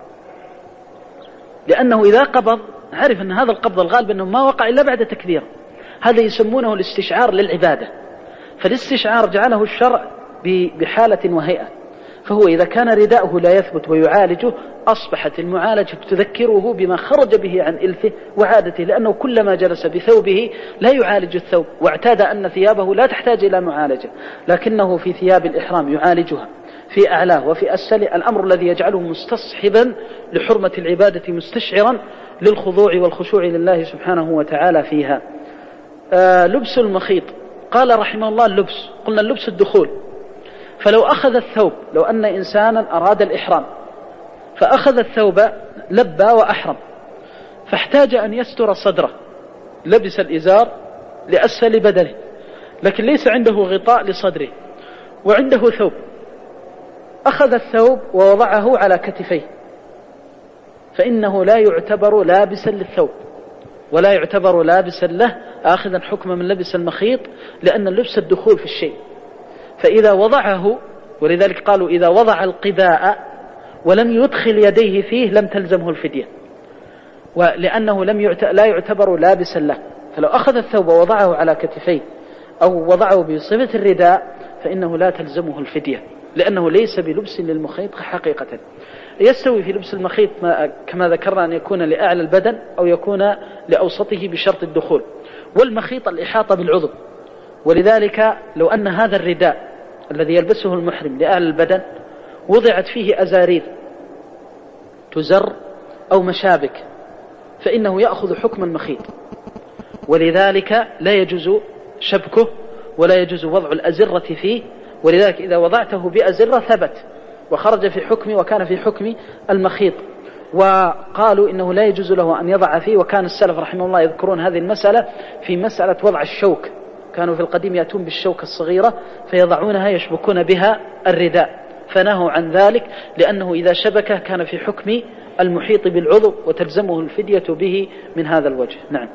لأنه إذا قبض عرف أن هذا القبض الغالب أنه ما وقع إلا بعد تكبير. هذا يسمونه الاستشعار للعبادة، فالاستشعار جعله الشرع بحالة وهيئة. فهو إذا كان رداؤه لا يثبت ويعالجه أصبحت المعالجة تذكره بما خرج به عن إلفه وعادته، لأنه كلما جلس بثوبه لا يعالج الثوب، واعتاد أن ثيابه لا تحتاج إلى معالجة، لكنه في ثياب الإحرام يعالجها في أعلاه وفي أسفله، الأمر الذي يجعله مستصحبا لحرمة العبادة مستشعرا للخضوع والخشوع لله سبحانه وتعالى فيها. آه لبس المخيط قال رحمه الله اللبس، قلنا اللبس الدخول. فلو أخذ الثوب، لو أن إنسانا أراد الإحرام فأخذ الثوب لبى وأحرم فاحتاج أن يستر صدره، لبس الإزار لأسفل بدنه لكن ليس عنده غطاء لصدره وعنده ثوب، أخذ الثوب ووضعه على كتفيه فإنه لا يعتبر لابسا للثوب ولا يعتبر لابسا له آخذا حكم من لبس المخيط، لأن اللبس الدخول في الشيء. فإذا وضعه، ولذلك قالوا إذا وضع القباء ولم يدخل يديه فيه لم تلزمه الفدية، ولأنه لم يعت... لا يعتبر لابسا له. فلو أخذ الثوب ووضعه على كتفيه أو وضعه بصفة الرداء فإنه لا تلزمه الفدية، لأنه ليس بلبس للمخيط حقيقة. يستوي في لبس المخيط ما كما ذكرنا أن يكون لأعلى البدن أو يكون لأوسطه بشرط الدخول، والمخيط الإحاطة بالعضو. ولذلك لو أن هذا الرداء الذي يلبسه المحرم لأعلى البدن وضعت فيه أزارير تزر أو مشابك فإنه يأخذ حكم المخيط، ولذلك لا يجوز شبكه ولا يجوز وضع الأزرة فيه. ولذلك إذا وضعته بأزرة ثبت وخرج في حكم وكان في حكم المخيط. وقالوا إنه لا يجوز له أن يضع فيه، وكان السلف رحمه الله يذكرون هذه المسألة في مسألة وضع الشوك، كانوا في القديم يأتون بالشوك الصغيرة فيضعونها يشبكون بها الرداء، فنهوا عن ذلك لأنه إذا شبكه كان في حكم المحيط بالعضو وتلزمه الفدية به من هذا الوجه. نعم.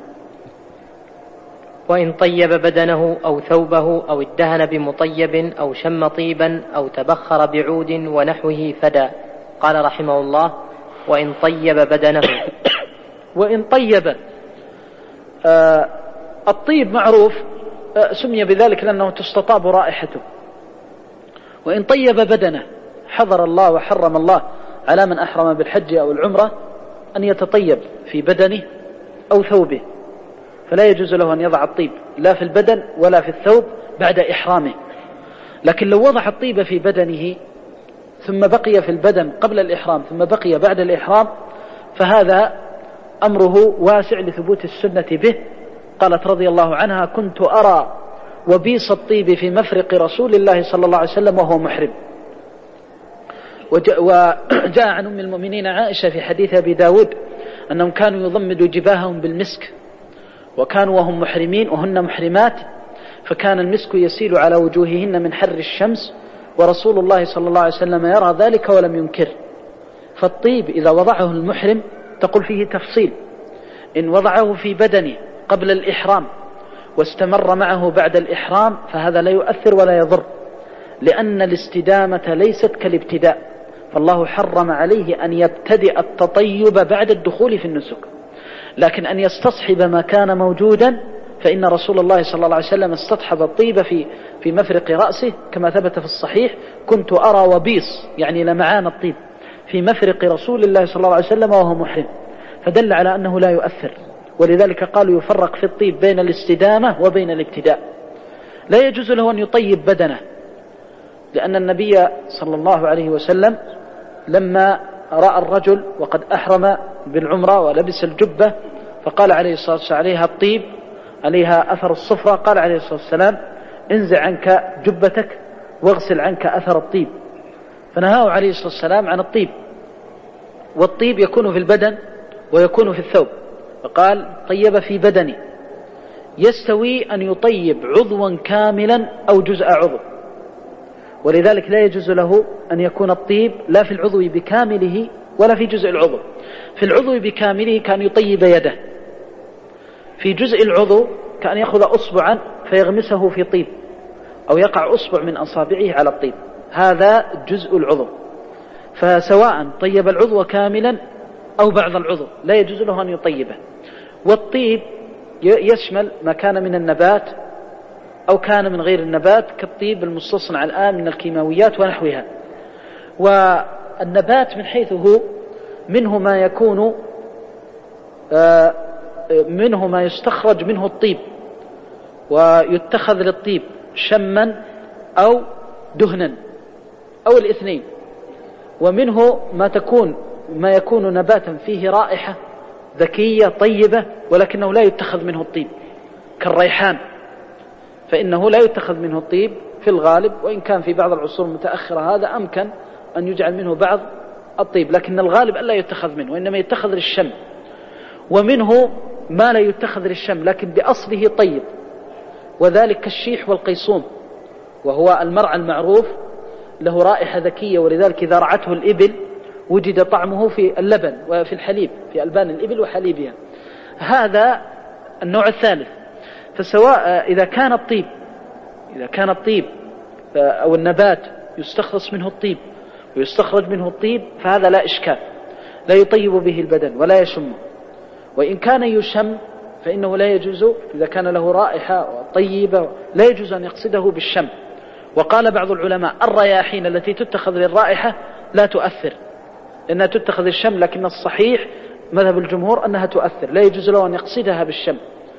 وإن طيب بدنه أو ثوبه أو ادهن بمطيب أو شم طيبا أو تبخر بعود ونحوه فدى. قال رحمه الله: وإن طيب بدنه. وإن طيب، آه الطيب معروف آه سمي بذلك لأنه تستطاب رائحته. وإن طيب بدنه، حضر الله وحرم الله على من أحرم بالحج أو العمرة أن يتطيب في بدنه أو ثوبه، فلا يجوز له أن يضع الطيب لا في البدن ولا في الثوب بعد إحرامه. لكن لو وضع الطيب في بدنه ثم بقي في البدن قبل الإحرام ثم بقي بعد الإحرام فهذا أمره واسع لثبوت السنة به. قالت رضي الله عنها: كنت أرى وبيص الطيب في مفرق رسول الله صلى الله عليه وسلم وهو محرم. وجاء عن أم المؤمنين عائشة في حديث أبي داود أنهم كانوا يضمدوا جباههم بالمسك، وكانوا وهم محرمين وهن محرمات، فكان المسك يسيل على وجوههن من حر الشمس، ورسول الله صلى الله عليه وسلم يرى ذلك ولم ينكر. فالطيب إذا وضعه المحرم تقول فيه تفصيل: إن وضعه في بدنه قبل الإحرام واستمر معه بعد الإحرام فهذا لا يؤثر ولا يضر، لأن الاستدامة ليست كالابتداء، فالله حرم عليه أن يبتدئ التطيب بعد الدخول في النسك. لكن أن يستصحب ما كان موجودا، فإن رسول الله صلى الله عليه وسلم استصحب الطيب في في مفرق رأسه كما ثبت في الصحيح: كنت أرى وبيص، يعني لمعان الطيب في مفرق رسول الله صلى الله عليه وسلم وهو محرم، فدل على أنه لا يؤثر. ولذلك قالوا يفرق في الطيب بين الاستدامة وبين الابتداء. لا يجوز له أن يطيب بدنه، لأن النبي صلى الله عليه وسلم لما رأى الرجل وقد أحرم بالعمرة ولبس الجبة فقال عليه الصلاة والسلام: عليها الطيب، عليها أثر الصفرة، قال عليه الصلاة والسلام: انزع عنك جبتك واغسل عنك أثر الطيب، فنهاه عليه الصلاة والسلام عن الطيب. والطيب يكون في البدن ويكون في الثوب، فقال: طيب في بدني. يستوي أن يطيب عضوا كاملا أو جزء عضو، ولذلك لا يجوز له أن يكون الطيب لا في العضو بكامله ولا في جزء العضو. في العضو بكامله كان يطيب يده، في جزء العضو كان يأخذ أصبعا فيغمسه في طيب، أو يقع أصبع من أصابعه على الطيب، هذا جزء العضو. فسواء طيب العضو كاملا أو بعض العضو لا يجوز له أن يطيبه. والطيب يشمل ما كان من النبات أو كان من غير النبات، كالطيب المستصنع الآن من الكيماويات ونحوها. والنبات من حيث هو منه ما يكون منه ما يستخرج منه الطيب ويتخذ للطيب شما أو دهنا أو الاثنين، ومنه ما تكون ما يكون نباتا فيه رائحة ذكية طيبة ولكنه لا يتخذ منه الطيب، كالريحان، فإنه لا يتخذ منه الطيب في الغالب، وإن كان في بعض العصور المتأخرة هذا أمكن أن يجعل منه بعض الطيب، لكن الغالب ألا يتخذ منه، وإنما يتخذ للشم. ومنه ما لا يتخذ للشم لكن بأصله طيب، وذلك كالشيح والقيصوم، وهو المرعى المعروف له رائحة ذكية، ولذلك إذا رعته الإبل وجد طعمه في اللبن وفي الحليب، في ألبان الإبل وحليبها. هذا النوع الثالث. فسواء إذا كان الطيب إذا كان الطيب أو النبات يستخلص منه الطيب ويستخرج منه الطيب فهذا لا إشكال، لا يطيب به البدن ولا يشمه. وإن كان يشم فإنه لا يجوز إذا كان له رائحة طيبة لا يجوز أن يقصده بالشم. وقال بعض العلماء الرياحين التي تتخذ للرائحة لا تؤثر لأنها تتخذ الشم، لكن الصحيح مذهب الجمهور أنها تؤثر، لا يجوز له أن يقصدها بالشم.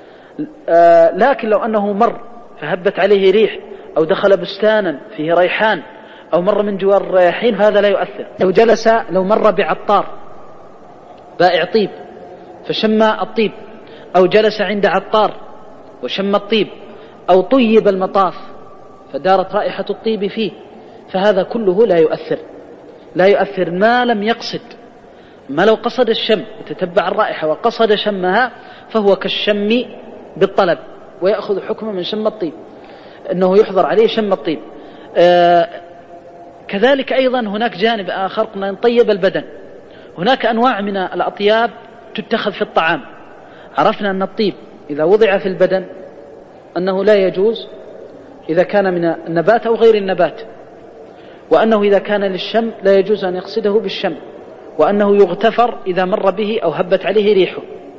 آه لكن لو أنه مر فهبت عليه ريح أو دخل بستانا فيه ريحان أو مر من جوار الرياحين فهذا لا يؤثر. لو جلس لو مر بعطار بائع طيب فشم الطيب، أو جلس عند عطار وشم الطيب، أو طيب المطاف فدارت رائحة الطيب فيه، فهذا كله لا يؤثر لا يؤثر ما لم يقصد. ما لو قصد الشم وتتبع الرائحة وقصد شمها فهو كالشم بالطلب ويأخذ حكمه من شم الطيب، أنه يحضر عليه شم الطيب. آه كذلك أيضا هناك جانب آخر، قلنا نطيب البدن. هناك أنواع من الأطياب تتخذ في الطعام. عرفنا أن الطيب إذا وضع في البدن أنه لا يجوز إذا كان من النبات أو غير النبات، وأنه إذا كان للشم لا يجوز أن يقصده بالشم، وأنه يغتفر إذا مر به أو هبت عليه ريحه.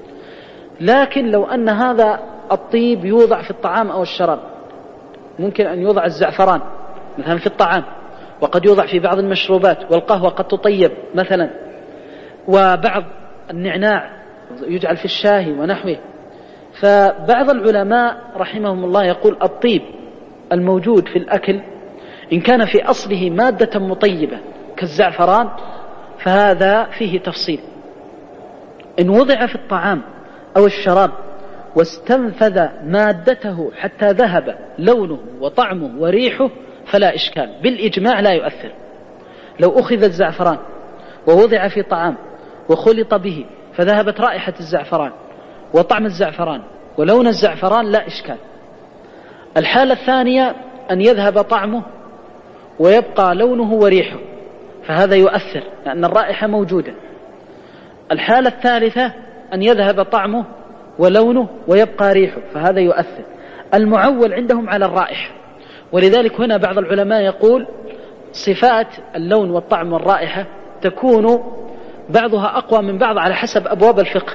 لكن لو أن هذا الطيب يوضع في الطعام أو الشراب، ممكن أن يوضع الزعفران مثلا في الطعام، وقد يوضع في بعض المشروبات، والقهوة قد تطيب مثلا، وبعض النعناع يجعل في الشاهي ونحوه. فبعض العلماء رحمهم الله يقول الطيب الموجود في الأكل إن كان في أصله مادة مطيبة كالزعفران فهذا فيه تفصيل. إن وضع في الطعام أو الشراب واستنفذ مادته حتى ذهب لونه وطعمه وريحه فلا إشكال، بالإجماع لا يؤثر. لو أخذ الزعفران ووضع في طعام وخلط به فذهبت رائحة الزعفران وطعم الزعفران ولون الزعفران لا إشكال. الحالة الثانية أن يذهب طعمه ويبقى لونه وريحه فهذا يؤثر لأن الرائحة موجودة. الحالة الثالثة أن يذهب طعمه ولونه ويبقى ريحه فهذا يؤثر. المعول عندهم على الرائحة، ولذلك هنا بعض العلماء يقول صفات اللون والطعم والرائحة تكون بعضها أقوى من بعض على حسب أبواب الفقه.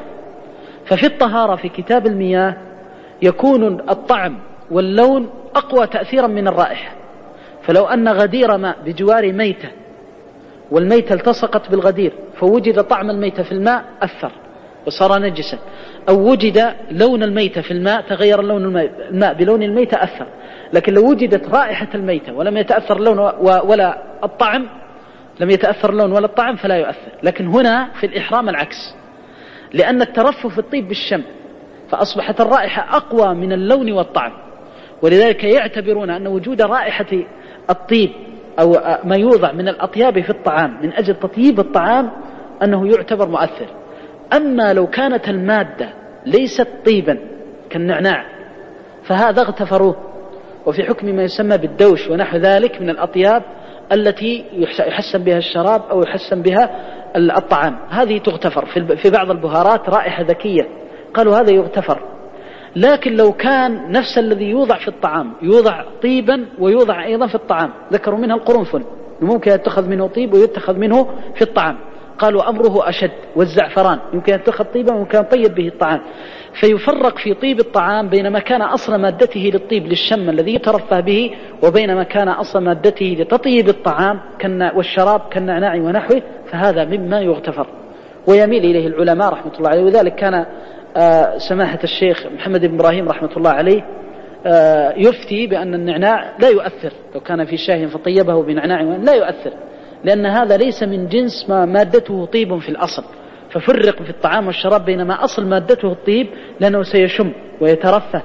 ففي الطهارة في كتاب المياه يكون الطعم واللون أقوى تأثيرا من الرائحة. فلو أن غدير ماء بجوار ميتة والميتة التصقت بالغدير فوجد طعم الميتة في الماء أثر وصار نجسا، أو وجد لون الميتة في الماء تغير لون الماء بلون الميتة أثر. لكن لو وجدت رائحة الميتة ولم يتأثر اللون ولا الطعم، لم يتأثر اللون ولا الطعم فلا يؤثر. لكن هنا في الإحرام العكس، لأن الترفه في الطيب بالشم فأصبحت الرائحة أقوى من اللون والطعم، ولذلك يعتبرون أن وجود رائحة الطيب أو ما يوضع من الأطياب في الطعام من أجل تطيب الطعام أنه يعتبر مؤثر. أما لو كانت المادة ليست طيبا كالنعناع فهذا اغتفروه، وفي حكم ما يسمى بالدوش ونحو ذلك من الأطياب التي يحسن بها الشراب أو يحسن بها الطعام، هذه تغتفر. في بعض البهارات رائحة ذكية قالوا هذا يغتفر. لكن لو كان نفس الذي يوضع في الطعام يوضع طيبا ويوضع أيضا في الطعام، ذكروا منها القرنفل ممكن يتخذ منه طيب ويتخذ منه في الطعام، قالوا أمره أشد. والزعفران يمكن أن يتخذ طيبا ويمكن أن يطيب به الطعام. فيفرق في طيب الطعام بين ما كان أصل مادته للطيب للشم الذي يترفه به، وبين ما كان أصل مادته لتطيب الطعام والشراب كالنعناع ونحوه، فهذا مما يغتفر ويميل إليه العلماء رحمة الله عليه. وذلك كان آه سماحة الشيخ محمد بن إبراهيم رحمة الله عليه آه يفتي بأن النعناع لا يؤثر، لو كان في شاي فطيبه بنعناع لا يؤثر، لأن هذا ليس من جنس ما مادته طيب في الأصل. ففرق في الطعام والشراب بينما أصل مادته الطيب لأنه سيشم ويترفه.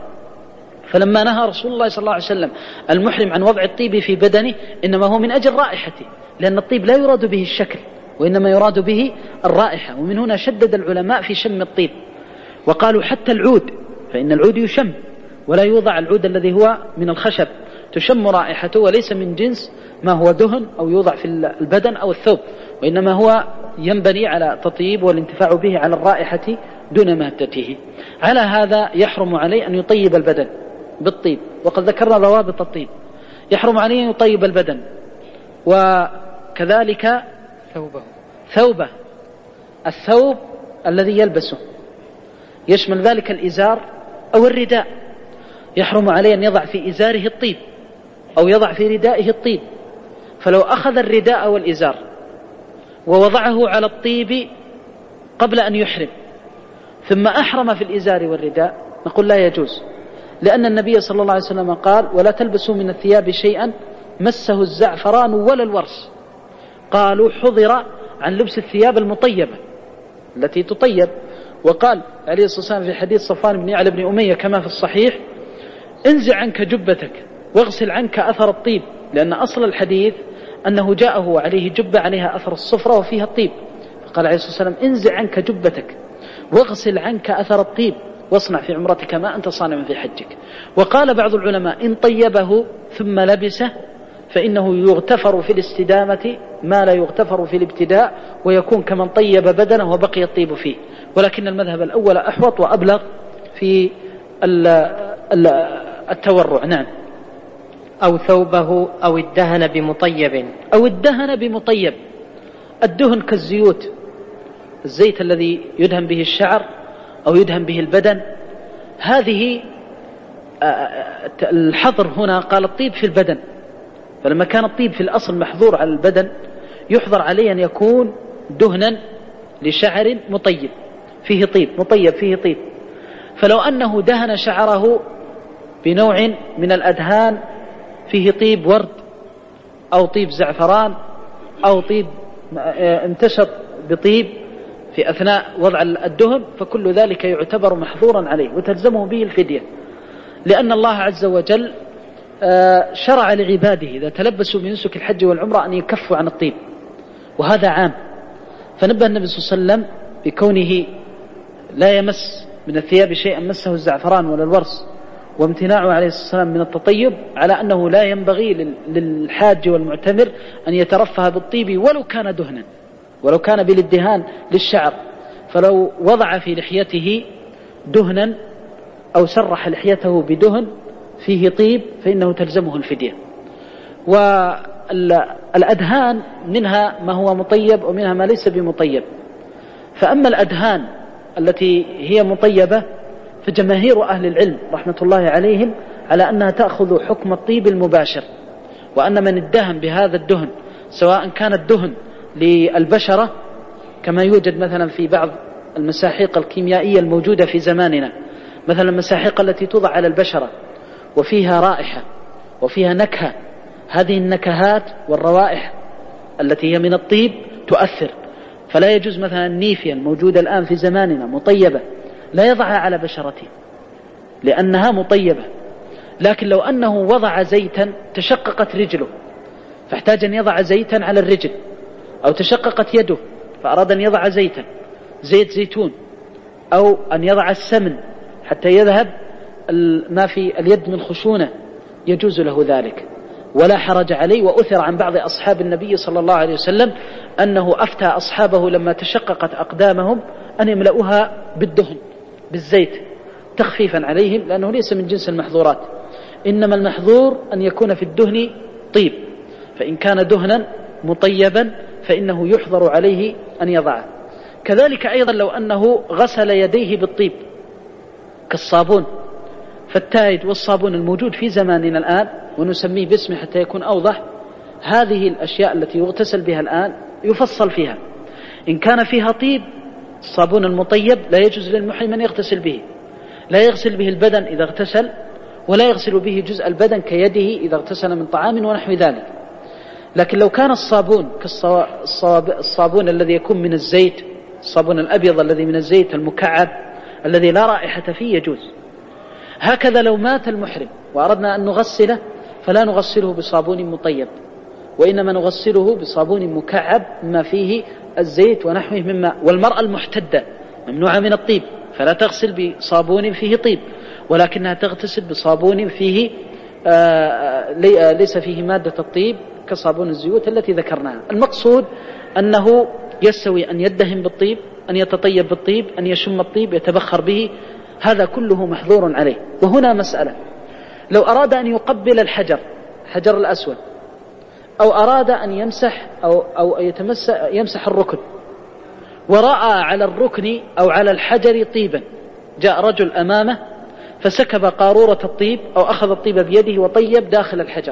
فلما نهى رسول الله صلى الله عليه وسلم المحرم عن وضع الطيب في بدنه إنما هو من أجل رائحته، لأن الطيب لا يراد به الشكل وإنما يراد به الرائحة. ومن هنا شدد العلماء في شم الطيب وقالوا حتى العود، فإن العود يشم ولا يوضع العود الذي هو من الخشب تشم رائحته، وليس من جنس ما هو دهن أو يوضع في البدن أو الثوب، وإنما هو ينبني على تطيب والانتفاع به على الرائحة دون مادته. على هذا يحرم عليه أن يطيب البدن بالطيب. وقد ذكرنا ضوابط الطيب، يحرم عليه أن يطيب البدن، وكذلك ثوبه ثوبه الثوب الذي يلبسه يشمل ذلك الإزار أو الرداء، يحرم عليه أن يضع في إزاره الطيب أو يضع في ردائه الطيب. فلو أخذ الرداء والإزار ووضعه على الطيب قبل أن يحرم ثم أحرم في الإزار والرداء نقول لا يجوز، لأن النبي صلى الله عليه وسلم قال: ولا تلبسوا من الثياب شيئا مسه الزعفران ولا الورس. قالوا حضر عن لبس الثياب المطيبة التي تطيب. وقال عليه الصلاة والسلام في حديث صفوان بن يعلى بن أمية كما في الصحيح: انزع عنك جبتك واغسل عنك أثر الطيب، لأن أصل الحديث أنه جاءه عليه جبة عليها أثر الصفرة وفيها الطيب، فقال عليه الصلاة والسلام: انزع عنك جبتك واغسل عنك أثر الطيب واصنع في عمرتك ما أنت صانع في حجك. وقال بعض العلماء: إن طيبه ثم لبسه فإنه يغتفر في الاستدامة ما لا يغتفر في الابتداء، ويكون كمن طيب بدنه وبقي الطيب فيه. ولكن المذهب الأول أحوط وأبلغ في التورع. نعم. أو ثوبه أو الدهن بمطيب أو الدهن بمطيب. الدهن كالزيوت، الزيت الذي يدهن به الشعر أو يدهن به البدن، هذه الحظر هنا قال الطيب في البدن، فلما كان الطيب في الأصل محظور على البدن يحظر عليه أن يكون دهنا لشعر مطيب فيه طيب، مطيب فيه طيب. فلو أنه دهن شعره بنوع من الأدهان فيه طيب ورد أو طيب زعفران أو طيب انتشط بطيب في أثناء وضع الدهن، فكل ذلك يعتبر محظورا عليه وتلزمه به الفدية، لأن الله عز وجل شرع لعباده إذا تلبسوا بنسك الحج والعمرة أن يكفوا عن الطيب، وهذا عام. فنبه النبي صلى الله عليه وسلم بكونه لا يمس من الثياب شيئا مسه الزعفران ولا الورس، وامتناعه عليه الصلاة والسلام من التطيب، على أنه لا ينبغي للحاج والمعتمر أن يترفه بالطيب ولو كان دهنا، ولو كان بالادهان للشعر. فلو وضع في لحيته دهنا أو سرح لحيته بدهن فيه طيب فإنه تلزمه الفدية. والأدهان منها ما هو مطيب ومنها ما ليس بمطيب. فأما الأدهان التي هي مطيبة فجماهير أهل العلم رحمة الله عليهم على أنها تأخذ حكم الطيب المباشر، وأن من ادهن بهذا الدهن سواء كان الدهن للبشرة كما يوجد مثلا في بعض المساحيق الكيميائية الموجودة في زماننا، مثلا المساحيق التي توضع على البشرة وفيها رائحة وفيها نكهة، هذه النكهات والروائح التي هي من الطيب تؤثر، فلا يجوز مثلا النيفيا الموجودة الآن في زماننا مطيبة لا يضعها على بشرته لأنها مطيبة. لكن لو أنه وضع زيتا تشققت رجله فاحتاج أن يضع زيتا على الرجل، أو تشققت يده فأراد أن يضع زيتا زيت زيتون، أو أن يضع السمن حتى يذهب ما في اليد من خشونة، يجوز له ذلك ولا حرج عليه. وأثر عن بعض أصحاب النبي صلى الله عليه وسلم أنه أفتى أصحابه لما تشققت أقدامهم أن يملؤوها بالدهن بالزيت تخفيفا عليهم، لأنه ليس من جنس المحظورات، إنما المحظور أن يكون في الدهن طيب، فإن كان دهنا مطيبا فإنه يحظر عليه أن يضعه. كذلك أيضا لو أنه غسل يديه بالطيب كالصابون، فالتائد والصابون الموجود في زماننا الآن ونسميه باسمه حتى يكون أوضح، هذه الأشياء التي يغتسل بها الآن يفصل فيها. إن كان فيها طيب الصابون المطيب لا يجوز للمحرم أن يغتسل به، لا يغسل به البدن إذا اغتسل، ولا يغسل به جزء البدن كيده إذا اغتسل من طعام ونحو ذلك. لكن لو كان الصابون كالصابون الذي يكون من الزيت، الصابون الأبيض الذي من الزيت المكعب الذي لا رائحة فيه يجوز. هكذا لو مات المحرم وأردنا أن نغسله فلا نغسله بصابون مطيب، وإنما نغسله بصابون مكعب ما فيه الزيت ونحوه مما. والمرأة المحتدة ممنوعة من الطيب فلا تغسل بصابون فيه طيب، ولكنها تغتسل بصابون فيه آه ليس فيه مادة الطيب كصابون الزيوت التي ذكرناها. المقصود أنه يستوي أن يدهن بالطيب، أن يتطيب بالطيب، أن يشم الطيب، يتبخر به، هذا كله محظور عليه. وهنا مسألة، لو أراد أن يقبل الحجر حجر الأسود، أو أراد أن يمسح أو, أو يتمسح يمسح الركن، ورأى على الركن أو على الحجر طيبا، جاء رجل أمامه فسكب قارورة الطيب أو أخذ الطيب بيده وطيب داخل الحجر،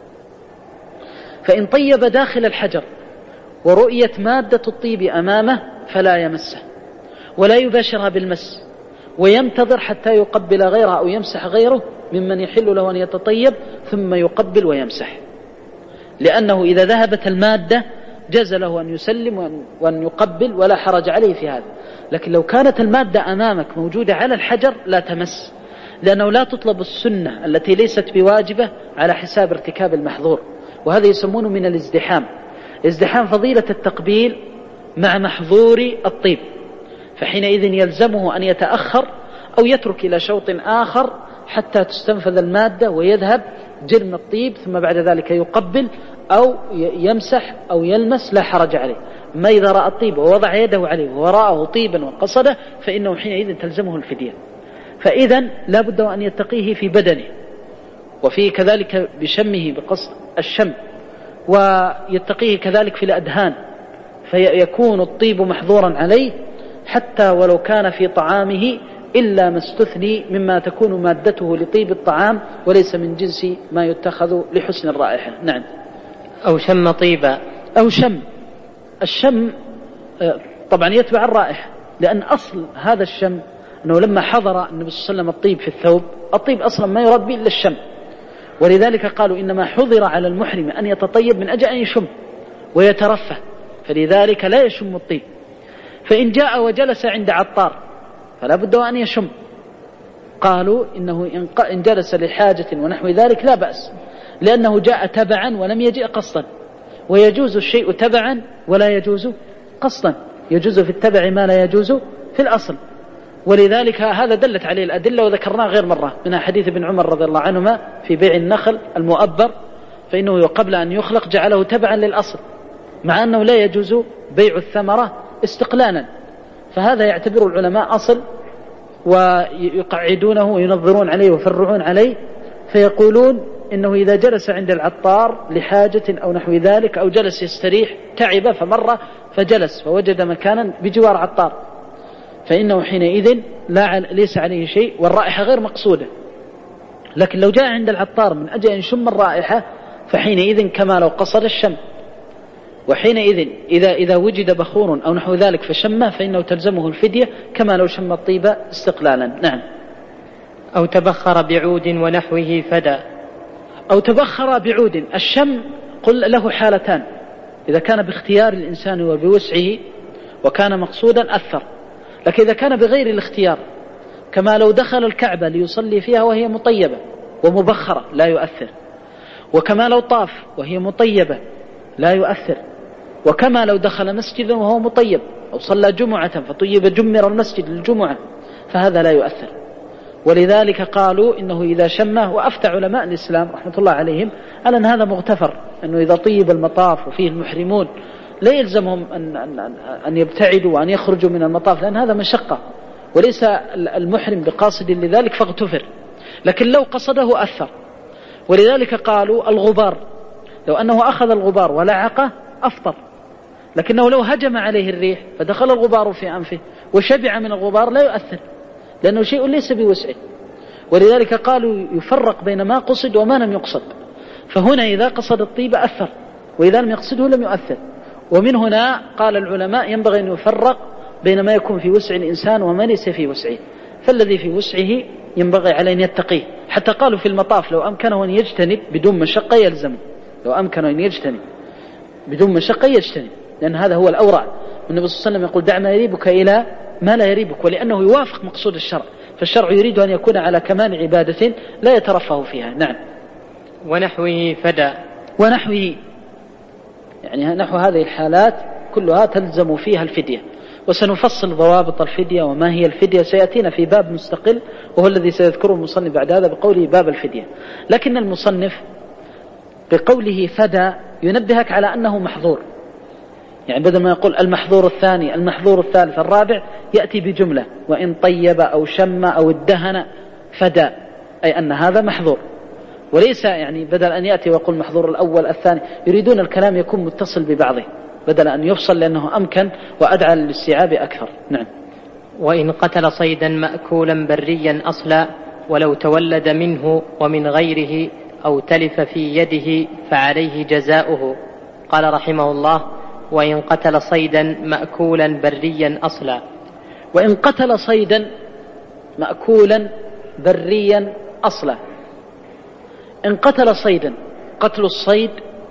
فإن طيب داخل الحجر ورؤيت مادة الطيب أمامه فلا يمسه ولا يباشرها بالمس، وينتظر حتى يقبل غيرها أو يمسح غيره ممن يحل له أن يتطيب ثم يقبل ويمسح، لأنه إذا ذهبت المادة جاز له أن يسلم وأن يقبل ولا حرج عليه في هذا. لكن لو كانت المادة أمامك موجودة على الحجر لا تمس، لأنه لا تطلب السنة التي ليست بواجبة على حساب ارتكاب المحظور، وهذا يسمونه من الازدحام. ازدحام فضيلة التقبيل مع محظور الطيب، فحينئذ يلزمه أن يتأخر أو يترك إلى شوط آخر حتى تستنفذ المادة ويذهب جرم الطيب، ثم بعد ذلك يقبل أو يمسح أو يلمس لا حرج عليه. ما إذا رأى الطيب ووضع يده عليه ورآه طيبا وقصده فإنه حينئذ تلزمه الفدية. فإذا لا بد أن يتقيه في بدنه، وفيه كذلك بشمه بقصد الشم، ويتقيه كذلك في الأدهان، فيكون الطيب محظورا عليه حتى ولو كان في طعامه، إلا ما استثني مما تكون مادته لطيب الطعام وليس من جنس ما يتخذ لحسن الرائحة. نعم. أو شم طيبا، أو شم. الشم طبعا يتبع الرائحة، لأن أصل هذا الشم أنه لما حضر النبي صلى الله عليه وسلم الطيب في الثوب، الطيب أصلا ما يراد به إلا الشم، ولذلك قالوا إنما حضر على المحرم أن يتطيب من أجل أن يشم ويترفه، فلذلك لا يشم الطيب. فإن جاء وجلس عند عطار فلا بد أن يشم، قالوا إنه إن جلس لحاجة ونحو ذلك لا بأس، لأنه جاء تبعا ولم يجئ قصدا، ويجوز الشيء تبعا ولا يجوز قصدا، يجوز في التبع ما لا يجوز في الأصل. ولذلك هذا دلت عليه الأدلة وذكرناه غير مرة، من حديث ابن عمر رضي الله عنهما في بيع النخل المؤبر، فإنه قبل أن يخلق جعله تبعا للأصل، مع أنه لا يجوز بيع الثمرة استقلالا، فهذا يعتبر العلماء أصل ويقعدونه وينظرون عليه ويفرعون عليه، فيقولون إنه إذا جلس عند العطار لحاجة أو نحو ذلك، أو جلس يستريح تعب فمر فجلس فوجد مكانا بجوار عطار، فإنه حينئذ لا ليس عليه شيء والرائحة غير مقصودة. لكن لو جاء عند العطار من أجل أن يشم الرائحة فحينئذ كما لو قصد الشم، وحينئذ إذا, إذا وجد بخور أو نحو ذلك فشمه فإنه تلزمه الفدية كما لو شم الطيب استقلالا. نعم. أو تبخر بعود ونحوه فدا. أو تبخر بعود. الشم قل له حالتان، إذا كان باختيار الإنسان وبوسعه وكان مقصودا أثر، لكن إذا كان بغير الاختيار كما لو دخل الكعبة ليصلي فيها وهي مطيبة ومبخرة لا يؤثر، وكما لو طاف وهي مطيبة لا يؤثر، وكما لو دخل مسجدا وهو مطيب أو صلى جمعة فطيب جمر المسجد للجمعة فهذا لا يؤثر. ولذلك قالوا إنه إذا شمه، وأفتى علماء الإسلام رحمة الله عليهم على أن هذا مغتفر، أنه إذا طيب المطاف وفيه المحرمون لا يلزمهم أن, أن, أن يبتعدوا وأن يخرجوا من المطاف، لأن هذا مشقة وليس المحرم بقاصد لذلك فاغتفر، لكن لو قصده أثر. ولذلك قالوا الغبار لو أنه أخذ الغبار ولعقه أفطر، لكنه لو هجم عليه الريح فدخل الغبار في أنفه وشبع من الغبار لا يؤثر، لأنه شيء ليس بوسعه. ولذلك قالوا يفرق بين ما قصد وما لم يقصد، فهنا إذا قصد الطيب أثر، وإذا لم يقصده لم يؤثر. ومن هنا قال العلماء ينبغي أن يفرق بين ما يكون في وسع الإنسان وما ليس في وسعه، فالذي في وسعه ينبغي عليه أن يتقيه. حتى قالوا في المطاف لو أمكنه أن يجتنب بدون مشقة يلزم، لو أمكنه أن يجتنب بدون مشقة يجتنب، لأن هذا هو الأورع. النبي صلى الله عليه وسلم يقول دع ما يريبك إلى ما لا يريبك، ولأنه يوافق مقصود الشرع، فالشرع يريد أن يكون على كمال عبادة لا يترفه فيها. نعم. ونحوه فدا. ونحوه يعني نحو هذه الحالات كلها تلزم فيها الفدية، وسنفصل ضوابط الفدية وما هي الفدية سيأتينا في باب مستقل وهو الذي سيذكره المصنف بعد هذا بقوله باب الفدية. لكن المصنف بقوله فدا ينبهك على أنه محظور، يعني بدل ما يقول المحظور الثاني المحظور الثالث الرابع يأتي بجملة وإن طيب أو شم أو ادهن فدا، أي أن هذا محظور. وليس يعني بدل أن يأتي ويقول محظور الأول الثاني، يريدون الكلام يكون متصل ببعضه بدل أن يفصل، لأنه أمكن وأدعى للاستيعاب أكثر. نعم. وإن قتل صيدا مأكولا بريا أصلا ولو تولد منه ومن غيره أو تلف في يده فعليه جزاؤه. قال رحمه الله: وإن قتل صيدا مأكولا بريا أصلا. وإن قتل صيدا مأكولا بريا أصلا. إن قتل صيدا، قتل الصيد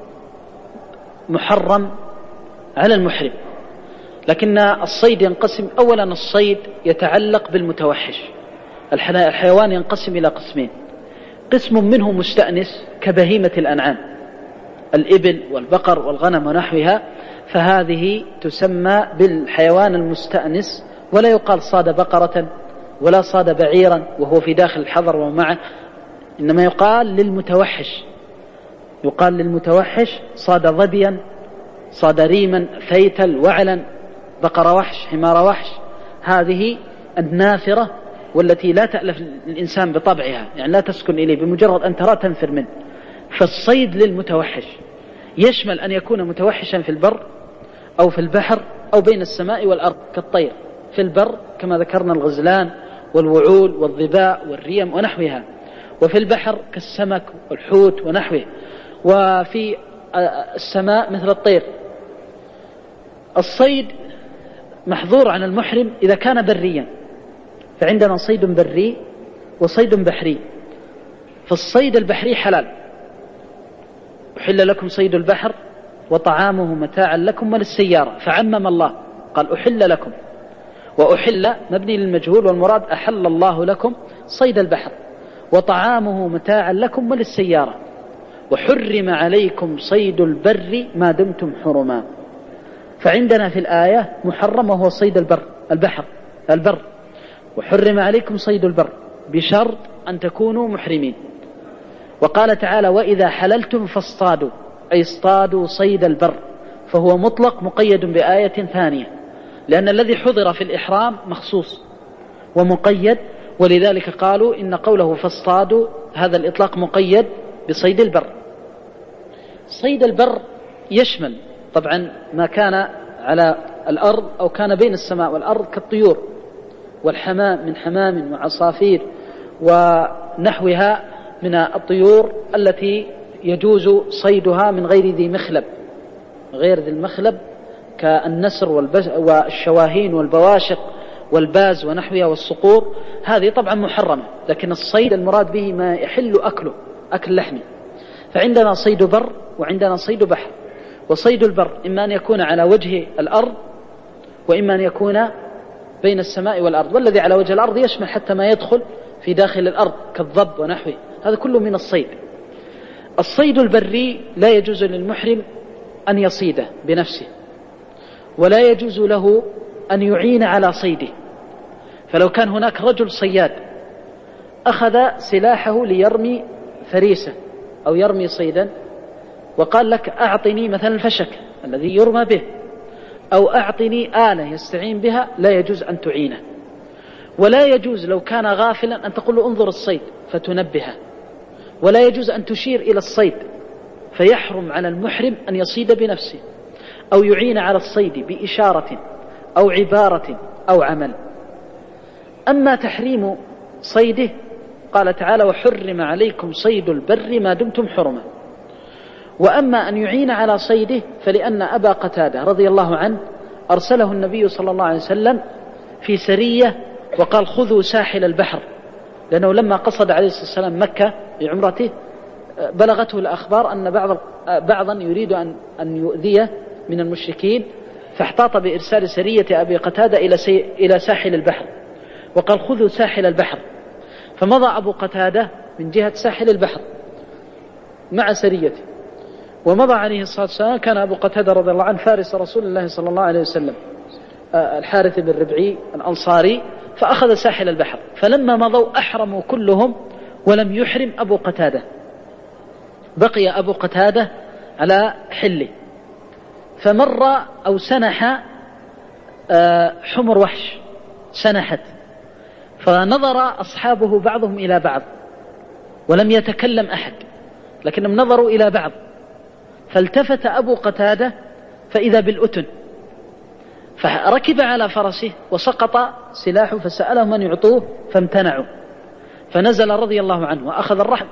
محرم على المحرم، لكن الصيد ينقسم. أولا الصيد يتعلق بالمتوحش، الحيوان ينقسم إلى قسمين: قسم منه مستأنس كبهيمة الأنعام، الإبل والبقر والغنم ونحوها، فهذه تسمى بالحيوان المستأنس، ولا يقال صاد بقرة ولا صاد بعيرا وهو في داخل الحظر ومعه، إنما يقال للمتوحش، يقال للمتوحش صاد ظبيا، صاد ريما، فيتل، وعلا، بقر وحش، حمار وحش. هذه النافرة والتي لا تألف الإنسان بطبعها، يعني لا تسكن إليه، بمجرد أن ترى تنفر منه. فالصيد للمتوحش يشمل أن يكون متوحشا في البر أو في البحر أو بين السماء والأرض كالطير. في البر كما ذكرنا الغزلان والوعول والظباء والريم ونحوها، وفي البحر كالسمك والحوت ونحوه، وفي السماء مثل الطير. الصيد محظور عن المحرم إذا كان بريا، فعندنا صيد بري وصيد بحري. فالصيد البحري حلال: أحل لكم صيد البحر وطعامه متاعا لكم وللسيارة، فعمم الله قال أحل لكم، وأحل مبني للمجهول، والمراد أحل الله لكم صيد البحر وطعامه متاعا لكم وللسيارة، وحرم عليكم صيد البر ما دمتم حرما. فعندنا في الآية محرم وهو صيد البر البحر البر، وحرم عليكم صيد البر بشرط أن تكونوا محرمين. وقال تعالى: وإذا حللتم فاصطادوا، أي اصطادوا صيد البر، فهو مطلق مقيد بآية ثانية، لأن الذي حضر في الإحرام مخصوص ومقيد، ولذلك قالوا إن قوله فاصطادوا هذا الإطلاق مقيد بصيد البر. صيد البر يشمل طبعا ما كان على الأرض أو كان بين السماء والأرض كالطيور والحمام من حمام وعصافير ونحوها من الطيور التي يجوز صيدها من غير ذي مخلب، غير ذي المخلب كالنسر والشواهين والبواشق والباز ونحوها والصقور، هذه طبعا محرمة. لكن الصيد المراد به ما يحل أكله، أكل لحمه. فعندنا صيد بر وعندنا صيد بحر. وصيد البر إما أن يكون على وجه الأرض وإما أن يكون بين السماء والأرض، والذي على وجه الأرض يشمل حتى ما يدخل في داخل الأرض كالضب ونحوه، هذا كله من الصيد. الصيد البري لا يجوز للمحرم أن يصيده بنفسه، ولا يجوز له أن يعين على صيده. فلو كان هناك رجل صياد أخذ سلاحه ليرمي فريسة أو يرمي صيدا، وقال لك أعطني مثلا الفشك الذي يرمى به، أو أعطني آلة يستعين بها، لا يجوز أن تعينه. ولا يجوز لو كان غافلا أن تقول له انظر الصيد فتنبهه، ولا يجوز أن تشير إلى الصيد، فيحرم على المحرم أن يصيد بنفسه أو يعين على الصيد بإشارة أو عبارة أو عمل. أما تحريم صيده قال تعالى: وحرم عليكم صيد البر ما دمتم حرما. وأما أن يعين على صيده فلأن أبا قتادة رضي الله عنه أرسله النبي صلى الله عليه وسلم في سرية وقال: خذوا ساحل البحر، لأنه لما قصد عليه الصلاة والسلام مكة بعمرته بلغته الأخبار أن بعض بعضا يريد أن أن يؤذيه من المشركين، فاحتاط بإرسال سرية أبي قتادة إلى إلى ساحل البحر، وقال: خذوا ساحل البحر. فمضى أبو قتادة من جهة ساحل البحر مع سريته، ومضى عليه الصلاة والسلام. كان أبو قتادة رضي الله عنه فارس رسول الله صلى الله عليه وسلم، الحارث بن ربعي الأنصاري، فأخذ ساحل البحر. فلما مضوا أحرموا كلهم ولم يحرم أبو قتادة، بقي أبو قتادة على حله. فمر أو سنح حمر وحش، سنحت، فنظر أصحابه بعضهم إلى بعض ولم يتكلم أحد، لكنهم نظروا إلى بعض، فالتفت أبو قتادة فإذا بالأتن، فركب على فرسه وسقط سلاحه، فسألهم أن يعطوه فامتنعوا، فنزل رضي الله عنه وأخذ الرحم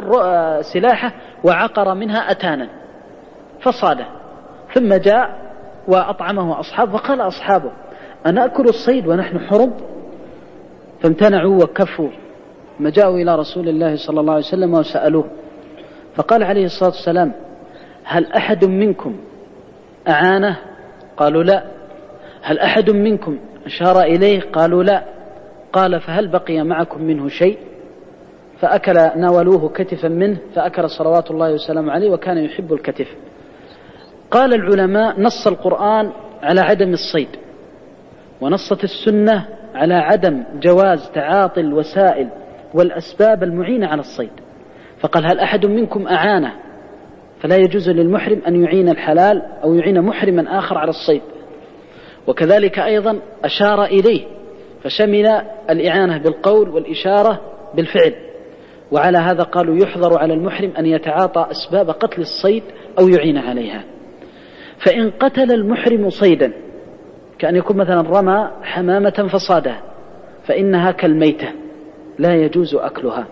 سلاحه وعقر منها أتانا فصاده، ثم جاء وأطعمه أصحابه، وقال أصحابه أنأكل الصيد ونحن حرم؟ فامتنعوا وكفوا، ما جاءوا إلى رسول الله صلى الله عليه وسلم وسألوه، فقال عليه الصلاة والسلام هل أحد منكم أعانه؟ قالوا لا. هل أحد منكم أشار إليه؟ قالوا لا. قال فهل بقي معكم منه شيء؟ فأكل، ناولوه كتفا منه فأكل صلوات الله وسلامه عليه، وكان يحب الكتف. قال العلماء نص القرآن على عدم الصيد، ونصت السنة على عدم جواز تعاطي الوسائل والأسباب المعينة على الصيد، فقال هل أحد منكم أعانه، فلا يجوز للمحرم أن يعين الحلال أو يعين محرما آخر على الصيد. وكذلك أيضا أشار إليه، فشمل الإعانة بالقول والإشارة بالفعل، وعلى هذا قالوا يحظر على المحرم أن يتعاطى أسباب قتل الصيد أو يعين عليها. فإن قتل المحرم صيدا، كأن يكون مثلا رمى حمامة فصادها، فإنها كالميتة لا يجوز أكلها،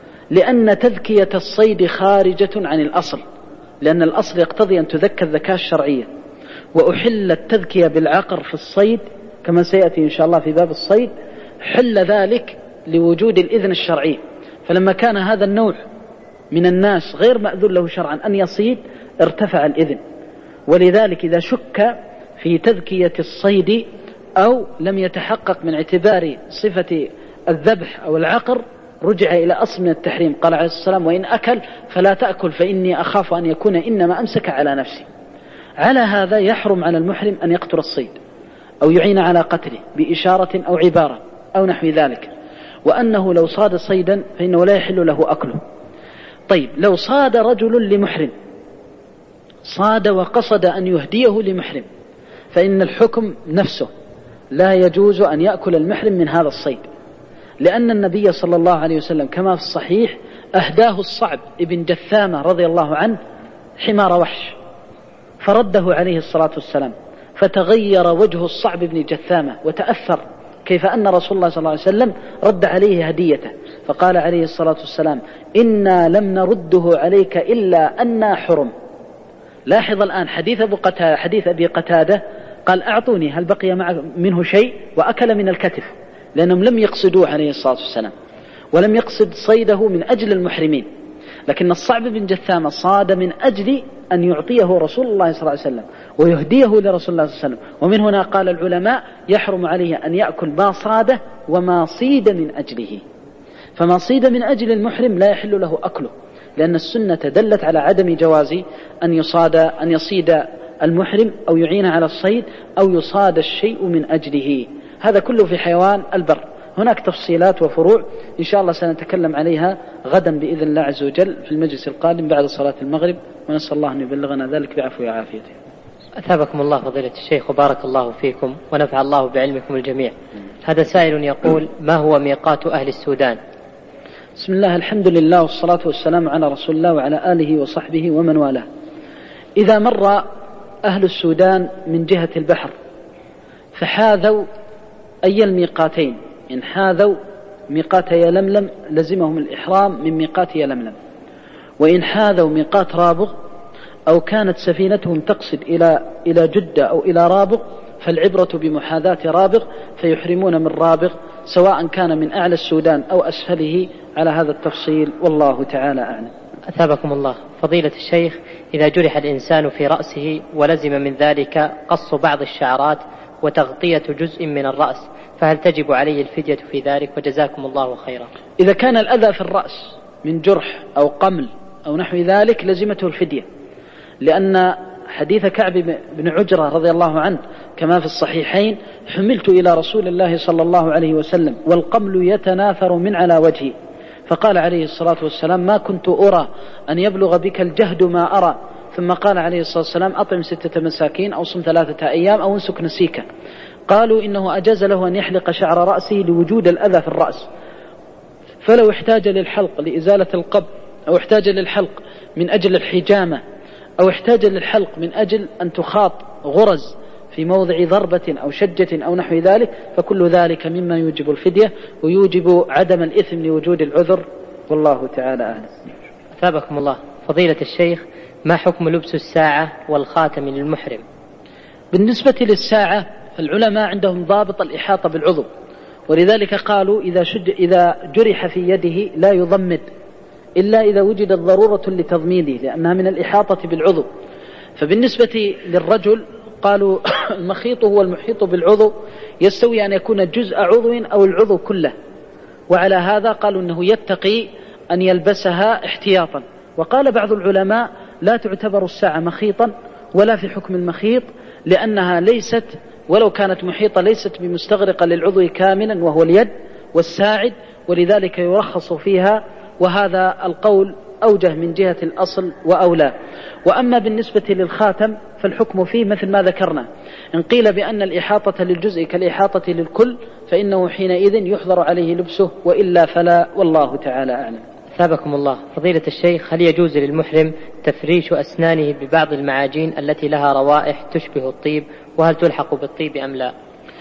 لأن تذكية الصيد خارجة عن الأصل، لأن الأصل يقتضي أن تذكى الذكاة الشرعية، وأحل التذكية بالعقر في الصيد كما سيأتي إن شاء الله في باب الصيد، حل ذلك لوجود الإذن الشرعي، فلما كان هذا النوع من الناس غير مأذون له شرعا أن يصيد ارتفع الإذن. ولذلك إذا شك في تذكية الصيد أو لم يتحقق من اعتبار صفة الذبح أو العقر رجع إلى أصل من التحريم. قال عليه السلام وإن أكل فلا تأكل فإني أخاف أن يكون إنما أمسك على نفسي. على هذا يحرم على المحرم أن يقتل الصيد أو يعين على قتله بإشارة أو عبارة أو نحو ذلك، وأنه لو صاد صيدا فإنه لا يحل له أكله. طيب لو صاد رجل لمحرم، صاد وقصد أن يهديه لمحرم، فإن الحكم نفسه لا يجوز أن يأكل المحرم من هذا الصيد، لأن النبي صلى الله عليه وسلم كما في الصحيح أهداه الصعب ابن جثامة رضي الله عنه حمار وحش، فرده عليه الصلاة والسلام، فتغير وجه الصعب ابن جثامة وتأثر كيف أن رسول الله صلى الله عليه وسلم رد عليه هديته، فقال عليه الصلاة والسلام إنا لم نرده عليك إلا أننا حرم. لاحظ الآن حديث أبو قتادة، حديث أبي قتادة قال أعطوني هل بقي معه منه شيء، وأكل من الكتف، لأنهم لم يقصدوه عليه الصلاة والسلام، ولم يقصد صيده من أجل المحرمين، لكن الصعب بن جثامة صاد من أجل أن يعطيه رسول الله صلى الله عليه وسلم ويهديه لرسول الله صلى الله عليه وسلم. ومن هنا قال العلماء يحرم عليه أن يأكل ما صاده وما صيد من أجله، فما صيد من أجل المحرم لا يحل له أكله، لأن السنة دلت على عدم جواز أن يصاد أن يصيد المحرم أو يعين على الصيد أو يصاد الشيء من أجله. هذا كله في حيوان البر. هناك تفصيلات وفروع إن شاء الله سنتكلم عليها غدا بإذن الله عز وجل في المجلس القادم بعد صلاة المغرب، ونسأل الله أن يبلغنا ذلك بعفو وعافيته. أثابكم الله فضيلة الشيخ وبارك الله فيكم ونفع الله بعلمكم الجميع. هذا سائل يقول ما هو ميقات أهل السودان؟ بسم الله الحمد لله والصلاة والسلام على رسول الله وعلى آله وصحبه ومن والاه. إذا مر أهل السودان من جهة البحر فحاذوا أي الميقاتين، إن حاذوا ميقات يلملم لزمهم الإحرام من ميقات يلملم، وإن حاذوا ميقات رابغ أو كانت سفينتهم تقصد إلى إلى جدة أو إلى رابغ فالعبرة بمحاذاة رابغ فيحرمون من رابغ، سواء كان من أعلى السودان أو أسفله، على هذا التفصيل والله تعالى أعلم. أثابكم الله فضيلة الشيخ، إذا جرح الإنسان في رأسه ولزم من ذلك قص بعض الشعرات وتغطية جزء من الرأس، فهل تجب عليه الفدية في ذلك؟ وجزاكم الله خيرا. إذا كان الأذى في الرأس من جرح أو قمل أو نحو ذلك لزمته الفدية، لأن حديث كعب بن عجرة رضي الله عنه كما في الصحيحين حملت إلى رسول الله صلى الله عليه وسلم والقمل يتناثر من على وجهي، فقال عليه الصلاة والسلام ما كنت أرى أن يبلغ بك الجهد ما أرى، ثم قال عليه الصلاة والسلام أطعم ستة مساكين أو صم ثلاثة أيام أو انسك نسيكا. قالوا إنه أجاز له أن يحلق شعر رأسه لوجود الأذى في الرأس، فلو احتاج للحلق لإزالة القبض، أو احتاج للحلق من أجل الحجامة، أو احتاج للحلق من أجل أن تخاط غرز في موضع ضربة أو شجة أو نحو ذلك، فكل ذلك مما يوجب الفدية ويوجب عدم الإثم لوجود العذر، والله تعالى أعلم. أثابكم الله. فضيلة الشيخ، ما حكم لبس الساعة والخاتم للمحرم؟ بالنسبة للساعة فالعلماء عندهم ضابط الإحاطة بالعضو، ولذلك قالوا إذا, شج إذا جرح في يده لا يضمد إلا إذا وجدت ضرورة لتضميده، لأنها من الإحاطة بالعضو. فبالنسبة للرجل قالوا المخيط هو المحيط بالعضو، يستوي أن يكون جزء عضو أو العضو كله، وعلى هذا قالوا أنه يتقي أن يلبسها احتياطا. وقال بعض العلماء لا تعتبر الساعة مخيطا ولا في حكم المخيط، لأنها ليست ولو كانت محيطة ليست بمستغرقة للعضو كاملا وهو اليد والساعد، ولذلك يرخص فيها، وهذا القول أوجه من جهة الأصل وأولى. وأما بالنسبة للخاتم فالحكم فيه مثل ما ذكرنا، إن قيل بأن الإحاطة للجزء كالإحاطة للكل فإنه حينئذ يحظر عليه لبسه، وإلا فلا، والله تعالى أعلم. ثابكم الله. فضيلة الشيخ، هل يجوز للمحرم تفريش أسنانه ببعض المعاجين التي لها روائح تشبه الطيب، وهل تلحق بالطيب أم لا؟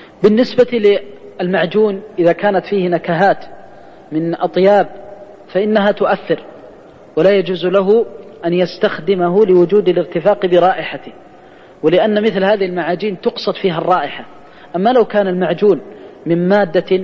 بالنسبة للمعجون إذا كانت فيه نكهات من أطياب فإنها تؤثر، ولا يجوز له أن يستخدمه لوجود الارتفاق برائحته، ولأن مثل هذه المعاجين تقصد فيها الرائحة. أما لو كان المعجون من مادة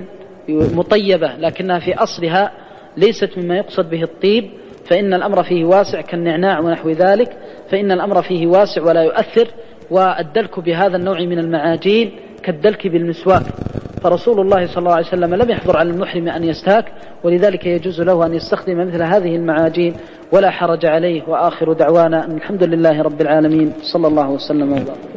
مطيبة لكنها في أصلها ليست مما يقصد به الطيب فإن الأمر فيه واسع، كالنعناع ونحو ذلك، فإن الأمر فيه واسع ولا يؤثر. والدلك بهذا النوع من المعاجين كالدلك بالمسواك، فرسول الله صلى الله عليه وسلم لم يحضر على المحرم أن يستاك، ولذلك يجوز له أن يستخدم مثل هذه المعاجين ولا حرج عليه. وآخر دعوانا أن الحمد لله رب العالمين، صلى الله وسلم وبارك.